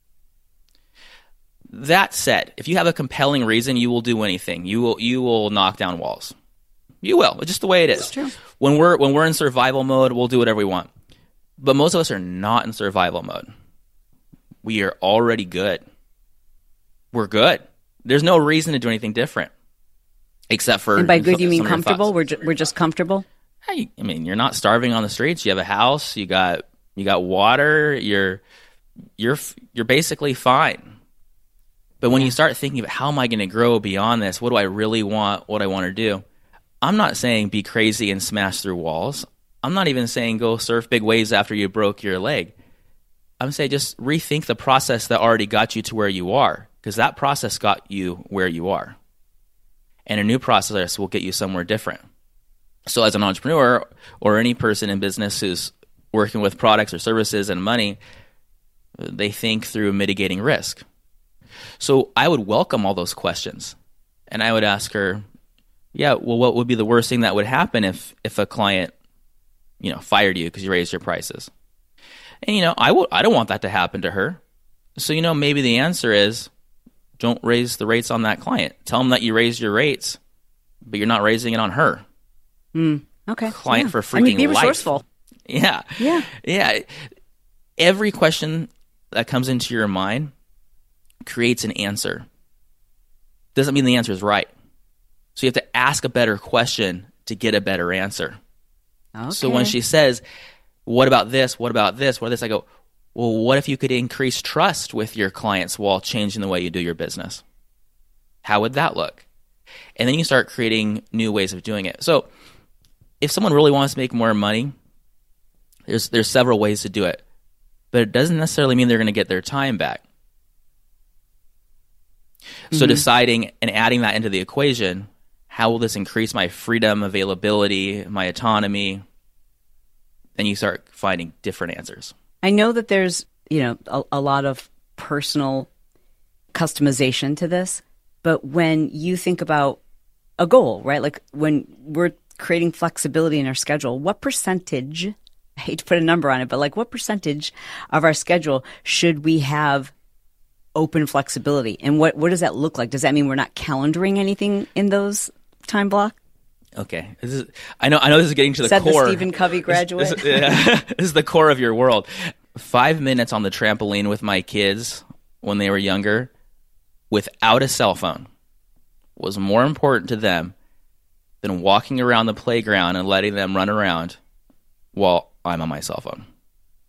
That said, if you have a compelling reason, you will do anything. You will you will knock down walls. You will. It's just the way it is. That's true. When we're when we're in survival mode, we'll do whatever we want. But most of us are not in survival mode. We are already good. We're good. There's no reason to do anything different, except for. And by good, you mean some of your comfortable? thoughts. We're ju- we're just comfortable? Hey, I mean, you're not starving on the streets. You have a house. You got you got water. You're you're you're basically fine. But when you start thinking about how am I going to grow beyond this? What do I really want? What I want to do? I'm not saying be crazy and smash through walls. I'm not even saying go surf big waves after you broke your leg. I'm saying just rethink the process that already got you to where you are, because that process got you where you are. And a new process will get you somewhere different. So as an entrepreneur or any person in business who's working with products or services and money, they think through mitigating risk. So I would welcome all those questions. And I would ask her, yeah, well, what would be the worst thing that would happen if, if a client, you know, fired you because you raised your prices? And, you know, I w- I don't want that to happen to her. So, you know, maybe the answer is don't raise the rates on that client. Tell them that you raised your rates, but you're not raising it on her. Mm, okay. Client yeah. for freaking I mean, be life. resourceful. Yeah. Yeah. Yeah. Every question that comes into your mind creates an answer. Doesn't mean the answer is right. So you have to ask a better question to get a better answer. Okay. So when she says, what about this? What about this? What about this? I go, well, what if you could increase trust with your clients while changing the way you do your business? How would that look? And then you start creating new ways of doing it. So if someone really wants to make more money, there's there's several ways to do it. But it doesn't necessarily mean they're going to get their time back. So mm-hmm. deciding and adding that into the equation, how will this increase my freedom, availability, my autonomy? Then you start finding different answers. I know that there's, you know, a, a lot of personal customization to this, but when you think about a goal, right? Like when we're creating flexibility in our schedule, what percentage, I hate to put a number on it, but like what percentage of our schedule should we have open flexibility? And what, what does that look like? Does that mean we're not calendaring anything in those time blocks? Okay, this is, I know. I know this is getting to the Said core. The Stephen Covey graduate. This, this, yeah, this is the core of your world. Five minutes on the trampoline with my kids when they were younger, without a cell phone, was more important to them than walking around the playground and letting them run around while I'm on my cell phone.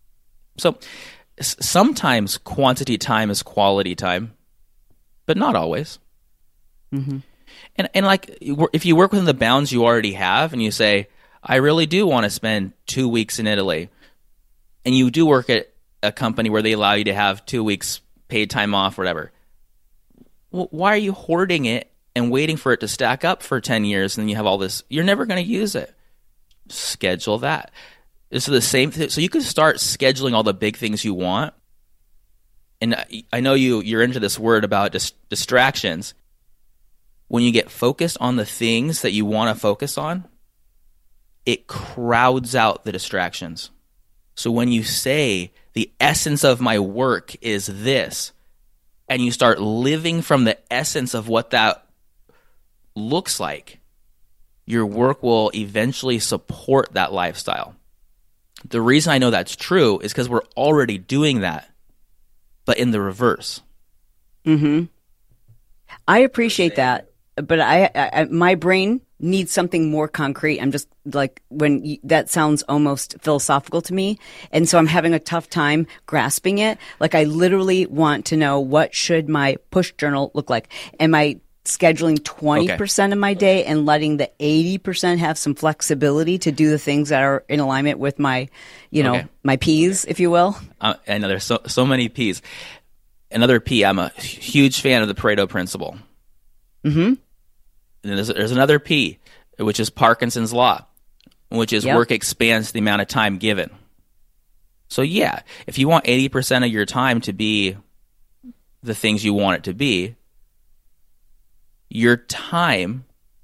So s- sometimes quantity time is quality time, but not always. Mm-hmm. And and like if you work within the bounds you already have, and you say, I really do want to spend two weeks in Italy, and you do work at a company where they allow you to have two weeks paid time off, or whatever. Well, why are you hoarding it and waiting for it to stack up for ten years, and then you have all this? You're never going to use it. Schedule that. It's the same thing. So you can start scheduling all the big things you want. And I know you, you're into this word about dis- distractions. When you get focused on the things that you want to focus on, it crowds out the distractions. So when you say the essence of my work is this, and you start living from the essence of what that looks like, your work will eventually support that lifestyle. The reason I know that's true is because we're already doing that, but in the reverse. Mm-hmm. I appreciate that, but I, I my brain needs something more concrete. I'm just like, when you, that sounds almost philosophical to me, and so I'm having a tough time grasping it. Like, I literally want to know, what should my push journal look like? Am I scheduling twenty percent okay. of my day and letting the eighty percent have some flexibility to do the things that are in alignment with my, you know, okay. my P's, if you will? Uh, I know there's so, so many P's. Another P, I'm a huge fan of the Pareto principle. Mm-hmm. And there's, there's another P, which is Parkinson's Law, which is yep. work expands the amount of time given. So yeah, if you want eighty percent of your time to be the things you want it to be, your time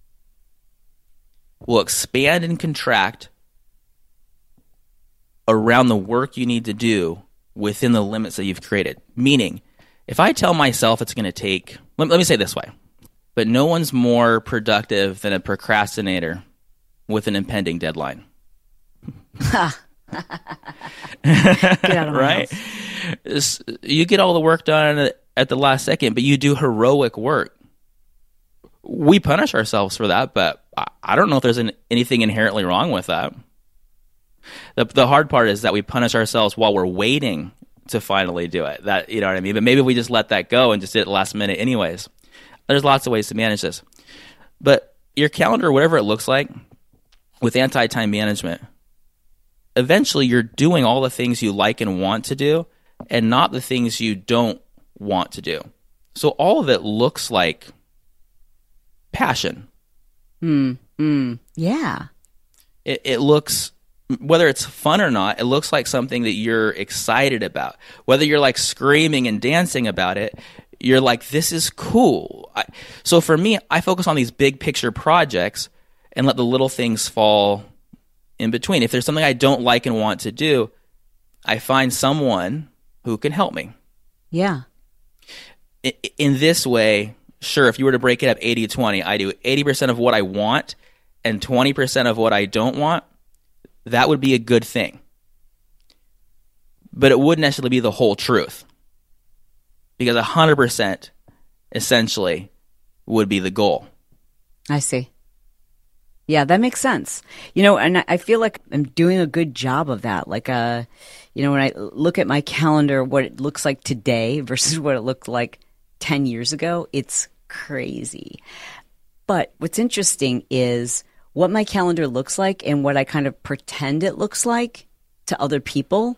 will expand and contract around the work you need to do within the limits that you've created. Meaning, if I tell myself it's going to take, let, let me say it this way, but no one's more productive than a procrastinator with an impending deadline. Get out of my right? house. You get all the work done at the last second, but you do heroic work. We punish ourselves for that, but I don't know if there's an, anything inherently wrong with that. The, the hard part is that we punish ourselves while we're waiting to finally do it. That, you know what I mean? But maybe if we just let that go and just did it last minute anyways. There's lots of ways to manage this. But your calendar, whatever it looks like, with anti-time management, eventually you're doing all the things you like and want to do and not the things you don't want to do. So all of it looks like passion. Mm, mm, yeah. It, it looks, whether it's fun or not, it looks like something that you're excited about. Whether you're like screaming and dancing about it, you're like, this is cool. I, so for me, I focus on these big picture projects and let the little things fall in between. If there's something I don't like and want to do, I find someone who can help me. Yeah. In, in this way, sure, if you were to break it up eighty twenty, I do eighty percent of what I want and twenty percent of what I don't want, that would be a good thing. But it wouldn't necessarily be the whole truth. Because one hundred percent essentially would be the goal. I see. Yeah, that makes sense. You know, and I feel like I'm doing a good job of that. Like, uh, you know, when I look at my calendar, what it looks like today versus what it looked like ten years ago, it's crazy. But what's interesting is what my calendar looks like and what I kind of pretend it looks like to other people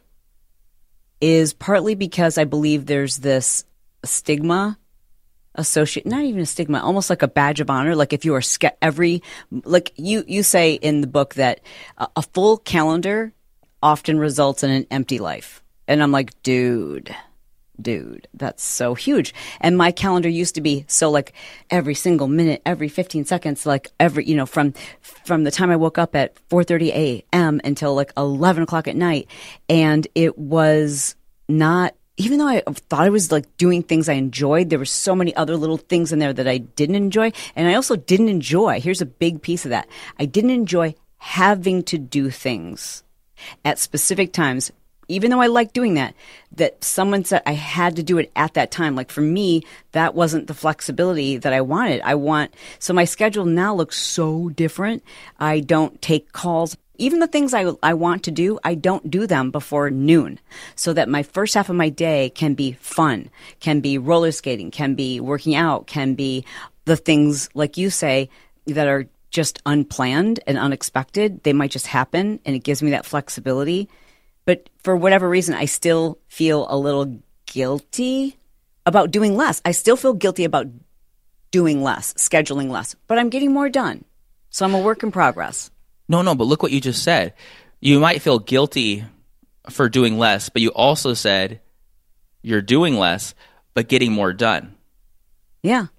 is partly because I believe there's this stigma associate, not even a stigma, almost like a badge of honor. Like if you are ske- every, like you, you say in the book that a, a full calendar often results in an empty life. And I'm like, dude, dude, that's so huge. And my calendar used to be so like every single minute, every fifteen seconds, like every, you know, from, from the time I woke up at four thirty a.m. until like eleven o'clock at night. And it was not, even though I thought I was like doing things I enjoyed, there were so many other little things in there that I didn't enjoy. And I also didn't enjoy, here's a big piece of that. I didn't enjoy having to do things at specific times, even though I liked doing that, that someone said I had to do it at that time. Like for me, that wasn't the flexibility that I wanted. I want, so my schedule now looks so different. I don't take calls even the things I, I want to do, I don't do them before noon, so that my first half of my day can be fun, can be roller skating, can be working out, can be the things, like you say, that are just unplanned and unexpected. They might just happen, and it gives me that flexibility. But for whatever reason, I still feel a little guilty about doing less. I still feel guilty about doing less, scheduling less, but I'm getting more done. So I'm a work in progress. No, no, but look what you just said. You might feel guilty for doing less, but you also said you're doing less, but getting more done. Yeah.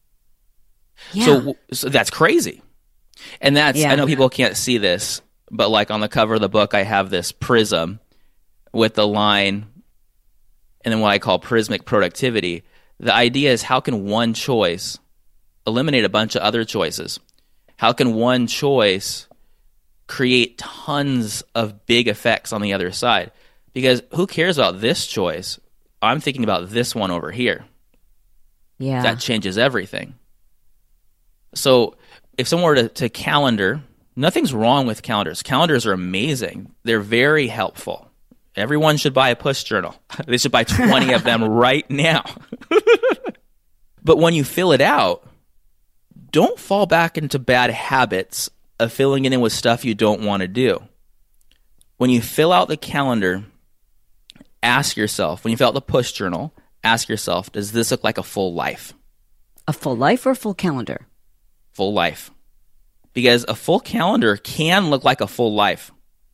Yeah. So, so that's crazy. And that's, Yeah. I know people can't see this, but like on the cover of the book, I have this prism with the line, and then what I call prismic productivity. The idea is, how can one choice eliminate a bunch of other choices? How can one choice create tons of big effects on the other side? Because who cares about this choice? I'm thinking about this one over here. Yeah. That changes everything. So if someone were to, to calendar, nothing's wrong with calendars. Calendars are amazing. They're very helpful. Everyone should buy a push journal. They should buy twenty of them right now. But when you fill it out, don't fall back into bad habits of filling it in with stuff you don't want to do. When you fill out the calendar, ask yourself, when you fill out the push journal, ask yourself, does this look like a full life? A full life or a full calendar? Full life. Because a full calendar can look like a full life.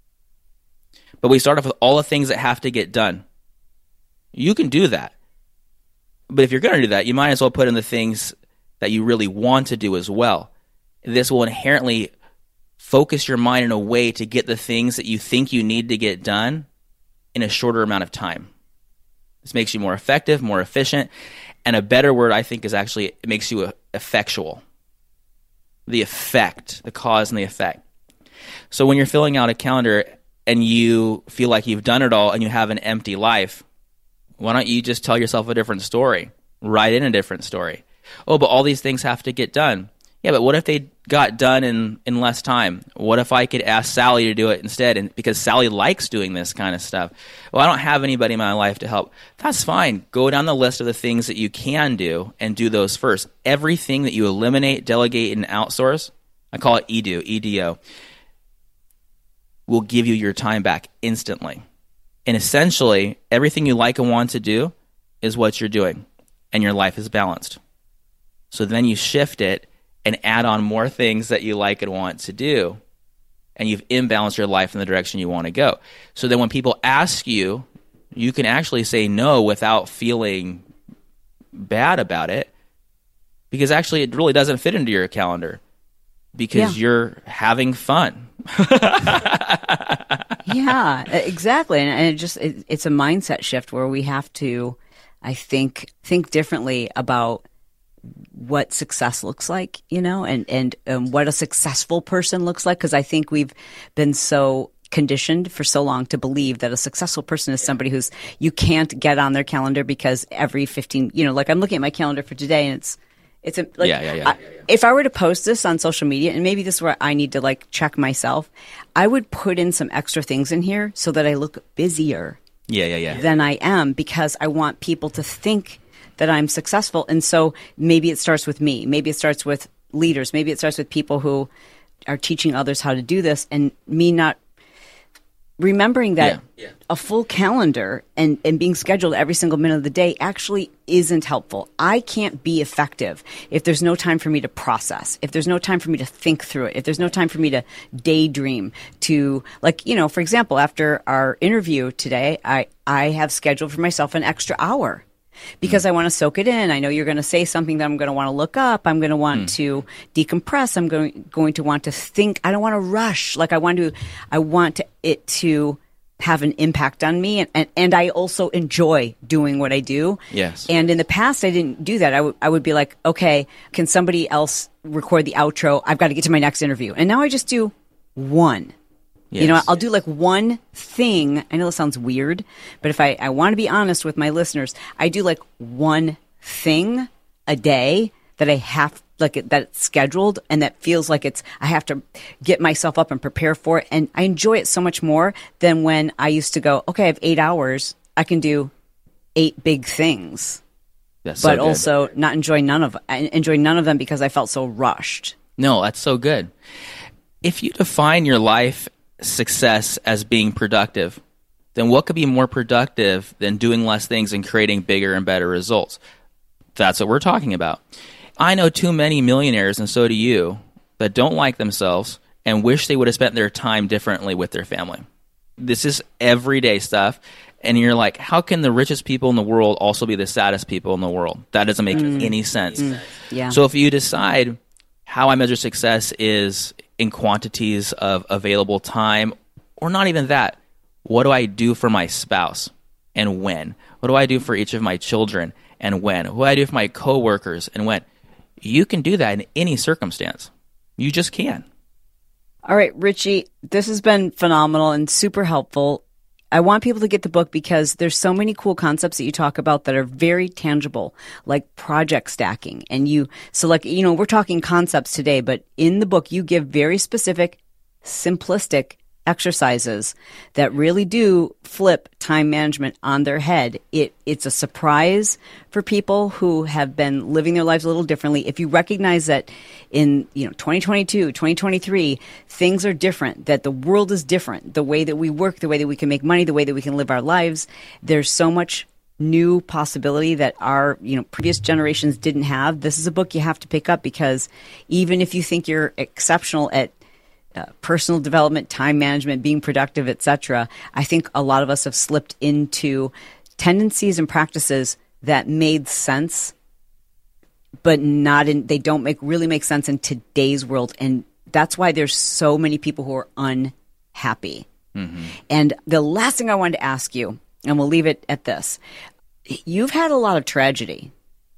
But we start off with all the things that have to get done. You can do that. But if you're going to do that, you might as well put in the things that you really want to do as well. This will inherently focus your mind in a way to get the things that you think you need to get done in a shorter amount of time. This makes you more effective, more efficient, and a better word, I think, is actually it makes you effectual. The effect, the cause and the effect. So when you're filling out a calendar and you feel like you've done it all and you have an empty life, why don't you just tell yourself a different story? Write in a different story. Oh, but all these things have to get done. Yeah, but what if they got done in, in less time? What if I could ask Sally to do it instead? And because Sally likes doing this kind of stuff. Well, I don't have anybody in my life to help. That's fine. Go down the list of the things that you can do and do those first. Everything that you eliminate, delegate, and outsource, I call it E D O, E D O, will give you your time back instantly. And essentially, everything you like and want to do is what you're doing, and your life is balanced. So then you shift it and add on more things that you like and want to do, and you've imbalanced your life in the direction you want to go. So then when people ask you, you can actually say no without feeling bad about it, because actually it really doesn't fit into your calendar because Yeah. you're having fun. Yeah, exactly. And it just it, it's a mindset shift where we have to, I think, think differently about what success looks like, you know, and and um, what a successful person looks like. Because I think we've been so conditioned for so long to believe that a successful person is somebody who's you can't get on their calendar because every fifteen, you know, like I'm looking at my calendar for today and it's it's a, like Yeah, yeah, yeah. I, if I were to post this on social media, and maybe this is where I need to like check myself, I would put in some extra things in here so that I look busier Yeah, yeah, yeah. than I am, because I want people to think that I'm successful. And so maybe it starts with me. Maybe it starts with leaders. Maybe it starts with people who are teaching others how to do this, and me not remembering that Yeah, yeah. a full calendar and, and being scheduled every single minute of the day actually isn't helpful. I can't be effective if there's no time for me to process, if there's no time for me to think through it, if there's no time for me to daydream, to, like, you know, for example, after our interview today, I, I have scheduled for myself an extra hour. Because I want to soak it in. I know you're going to say something that I'm going to want to look up. I'm going to want mm. to decompress. I'm going going to want to think. I don't want to rush. Like I want to, I want to, it to have an impact on me, and, and and I also enjoy doing what I do. Yes. And in the past, I didn't do that. I would I would be like, okay, can somebody else record the outro? I've got to get to my next interview, and now I just do one. Yes. You know, I'll do like one thing. I know it sounds weird, but if I, I want to be honest with my listeners, I do like one thing a day that I have, like that it's scheduled and that feels like it's, I have to get myself up and prepare for it. And I enjoy it so much more than when I used to go, okay, I have eight hours. I can do eight big things, That's but so also not enjoy none of, I enjoy none of them because I felt so rushed. No, that's so good. If you define your life success as being productive, then what could be more productive than doing less things and creating bigger and better results? That's what we're talking about. I know too many millionaires, and so do you, that don't like themselves and wish they would have spent their time differently with their family. This is everyday stuff. And you're like, how can the richest people in the world also be the saddest people in the world? That doesn't make mm. any sense. Mm. Yeah. So if you decide how I measure success is in quantities of available time, or not even that, what do I do for my spouse and when? What do I do for each of my children and when? What do I do for my coworkers and when? You can do that in any circumstance. You just can. All right, Richie, this has been phenomenal and super helpful. I want people to get the book because there's so many cool concepts that you talk about that are very tangible, like project stacking. And you, so like, you know, we're talking concepts today, but in the book, you give very specific, simplistic exercises that really do flip time management on their head. It it's a surprise for people who have been living their lives a little differently. If you recognize that in, you know, twenty twenty-two, twenty twenty-three, things are different, that the world is different, the way that we work, the way that we can make money, the way that we can live our lives, there's so much new possibility that our, you know, previous generations didn't have. This is a book you have to pick up because even if you think you're exceptional at Uh, personal development, time management, being productive, et cetera, I think a lot of us have slipped into tendencies and practices that made sense, but not in, they don't make really make sense in today's world. And that's why there's so many people who are unhappy. Mm-hmm. And the last thing I wanted to ask you, and we'll leave it at this, you've had a lot of tragedy.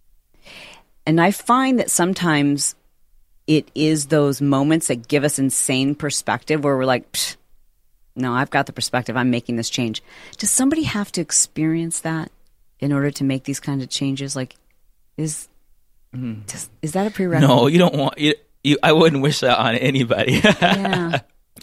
And I find that sometimes it is those moments that give us insane perspective where we're like, no, I've got the perspective. I'm making this change. Does somebody have to experience that in order to make these kinds of changes? Like, is mm. does, is that a prerequisite? No, you don't want you, you. I wouldn't wish that on anybody. Yeah.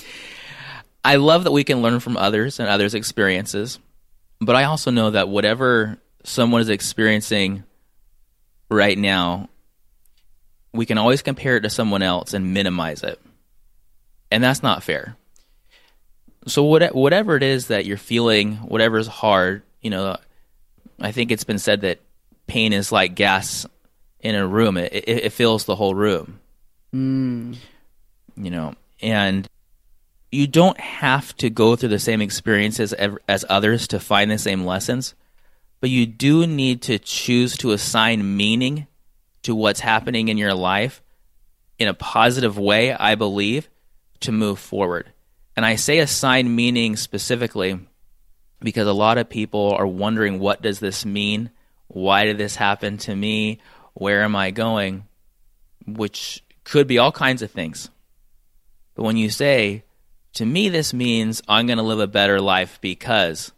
I love that we can learn from others and others' experiences, but I also know that whatever someone is experiencing right now, we can always compare it to someone else and minimize it. And that's not fair. So what, whatever it is that you're feeling, whatever is hard, you know, I think it's been said that pain is like gas in a room. It, it, it fills the whole room. Mm. You know, and you don't have to go through the same experiences as others to find the same lessons, but you do need to choose to assign meaning to what's happening in your life in a positive way, I believe, to move forward. And I say assign meaning specifically because a lot of people are wondering, what does this mean? Why did this happen to me? Where am I going? Which could be all kinds of things. But when you say, to me, this means I'm going to live a better life because,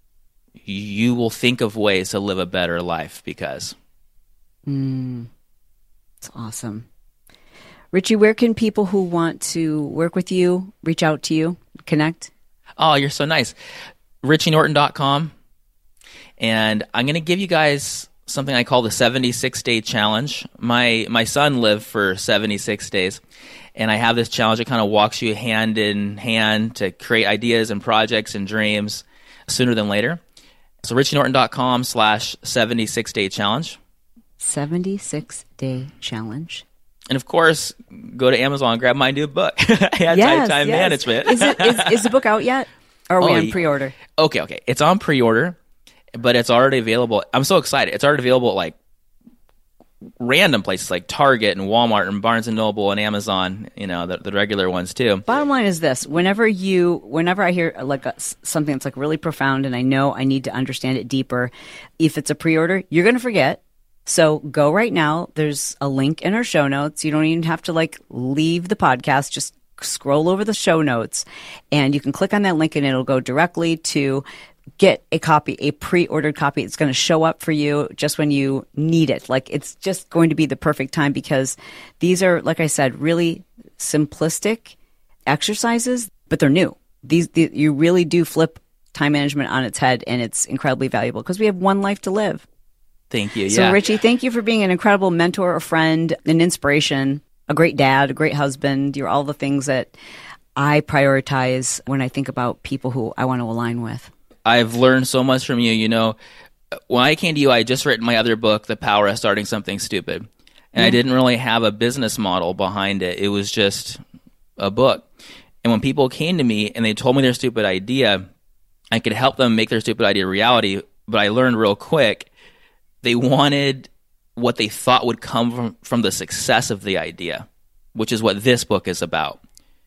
you will think of ways to live a better life because. Mm, that's awesome. Richie, where can people who want to work with you reach out to you, connect? Oh, you're so nice. richie norton dot com. And I'm going to give you guys something I call the seventy-six day challenge. My my son lived for seventy-six days, and I have this challenge that kind of walks you hand in hand to create ideas and projects and dreams sooner than later. So richie norton dot com slash seventy-six day challenge. seventy-six day challenge. And of course, go to Amazon and grab my new book, Anti-Time yes, Management. Is, it, is, is the book out yet? Or are we oh, on pre-order? Okay, okay. It's on pre-order, but it's already available. I'm so excited. It's already available at like random places like Target and Walmart and Barnes and Noble and Amazon, you know, the, the regular ones too. Bottom line is this. Whenever you, whenever I hear like a, something that's like really profound and I know I need to understand it deeper, if it's a pre-order, you're going to forget. So go right now. There's a link in our show notes. You don't even have to like leave the podcast. Just scroll over the show notes and you can click on that link and it'll go directly to get a copy, a pre-ordered copy. It's going to show up for you just when you need it. Like, it's just going to be the perfect time because these are, like I said, really simplistic exercises, but they're new. These, the, you really do flip time management on its head, and it's incredibly valuable because we have one life to live. Thank you. So, yeah. Richie, thank you for being an incredible mentor, a friend, an inspiration, a great dad, a great husband. You're all the things that I prioritize when I think about people who I want to align with. I've learned so much from you. You know, when I came to you, I had just written my other book, The Power of Starting Something Stupid. And mm. I didn't really have a business model behind it. It was just a book. And when people came to me and they told me their stupid idea, I could help them make their stupid idea reality. But I learned real quick, they wanted what they thought would come from, from the success of the idea, which is what this book is about.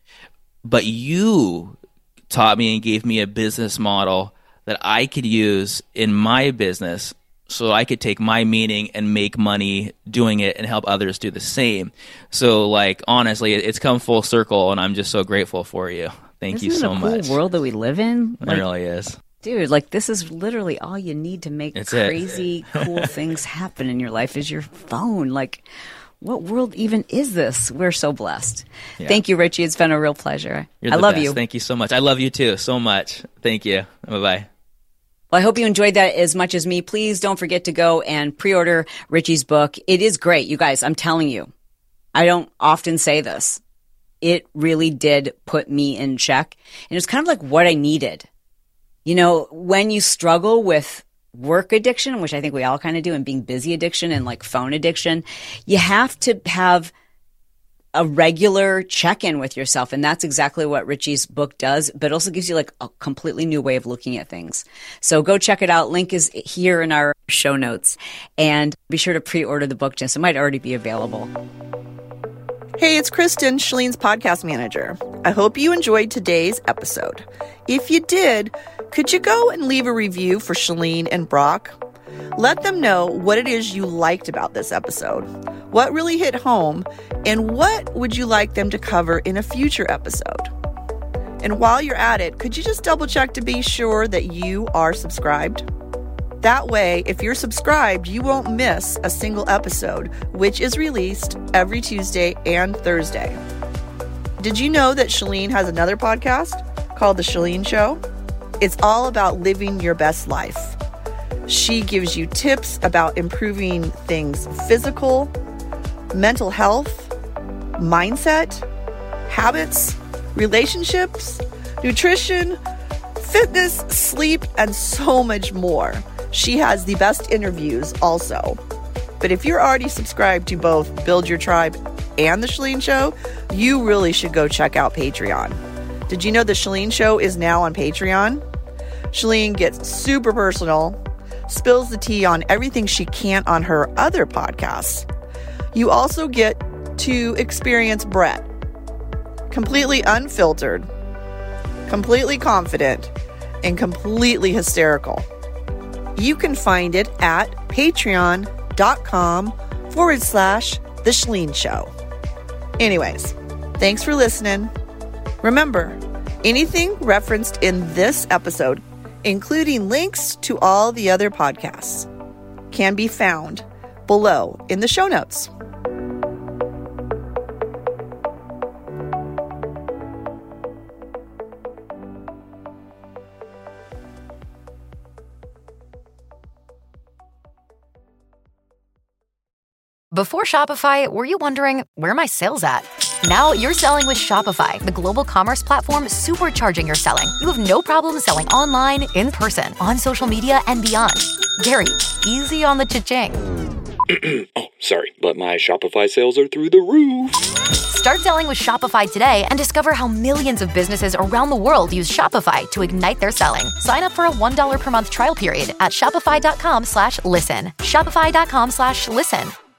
But you taught me and gave me a business model that I could use in my business so I could take my meaning and make money doing it and help others do the same. So, like, honestly, it's come full circle, and I'm just so grateful for you. Thank Isn't you so it a cool much. world that we live in? It Like, really is. dude, like, this is literally all you need to make It's crazy, cool things happen in your life is your phone. Like, what world even is this? We're so blessed. Yeah. Thank you, Richie. It's been a real pleasure. You're I the love best. you. Thank you so much. I love you too so much. Thank you. Bye-bye. Well, I hope you enjoyed that as much as me. Please don't forget to go and pre-order Richie's book. It is great, you guys. I'm telling you. I don't often say this. It really did put me in check. And it's kind of like what I needed. You know, when you struggle with work addiction, which I think we all kind of do, and being busy addiction and like phone addiction, you have to have a regular check-in with yourself. And that's exactly what Richie's book does, but also gives you like a completely new way of looking at things. So go check it out. Link is here in our show notes. And be sure to pre-order the book, just it might already be available. Hey, it's Kristen, Shalene's podcast manager. I hope you enjoyed today's episode. If you did, could you go and leave a review for Shalene and Brock? Let them know what it is you liked about this episode, what really hit home, and what would you like them to cover in a future episode. And while you're at it, could you just double check to be sure that you are subscribed? That way, if you're subscribed, you won't miss a single episode, which is released every Tuesday and Thursday. Did you know that Shalene has another podcast called The Shalene Show? It's all about living your best life. She gives you tips about improving things physical, mental health, mindset, habits, relationships, nutrition, fitness, sleep, and so much more. She has the best interviews also. But if you're already subscribed to both Build Your Tribe and The Shalene Show, you really should go check out Patreon. Did you know The Shalene Show is now on Patreon? Shalene gets super personal, spills the tea on everything she can't on her other podcasts. You also get to experience Brett, completely unfiltered, completely confident, and completely hysterical. You can find it at patreon.com forward slash The Shalene Show. Anyways, thanks for listening. Remember, anything referenced in this episode, including links to all the other podcasts, can be found below in the show notes. Before Shopify, were you wondering, where are my sales at? Now you're selling with Shopify, the global commerce platform supercharging your selling. You have no problem selling online, in person, on social media, and beyond. Gary, easy on the cha-ching. Oh, sorry, but my Shopify sales are through the roof. Start selling with Shopify today and discover how millions of businesses around the world use Shopify to ignite their selling. Sign up for a one dollar per month trial period at shopify.com slash listen. Shopify.com slash listen.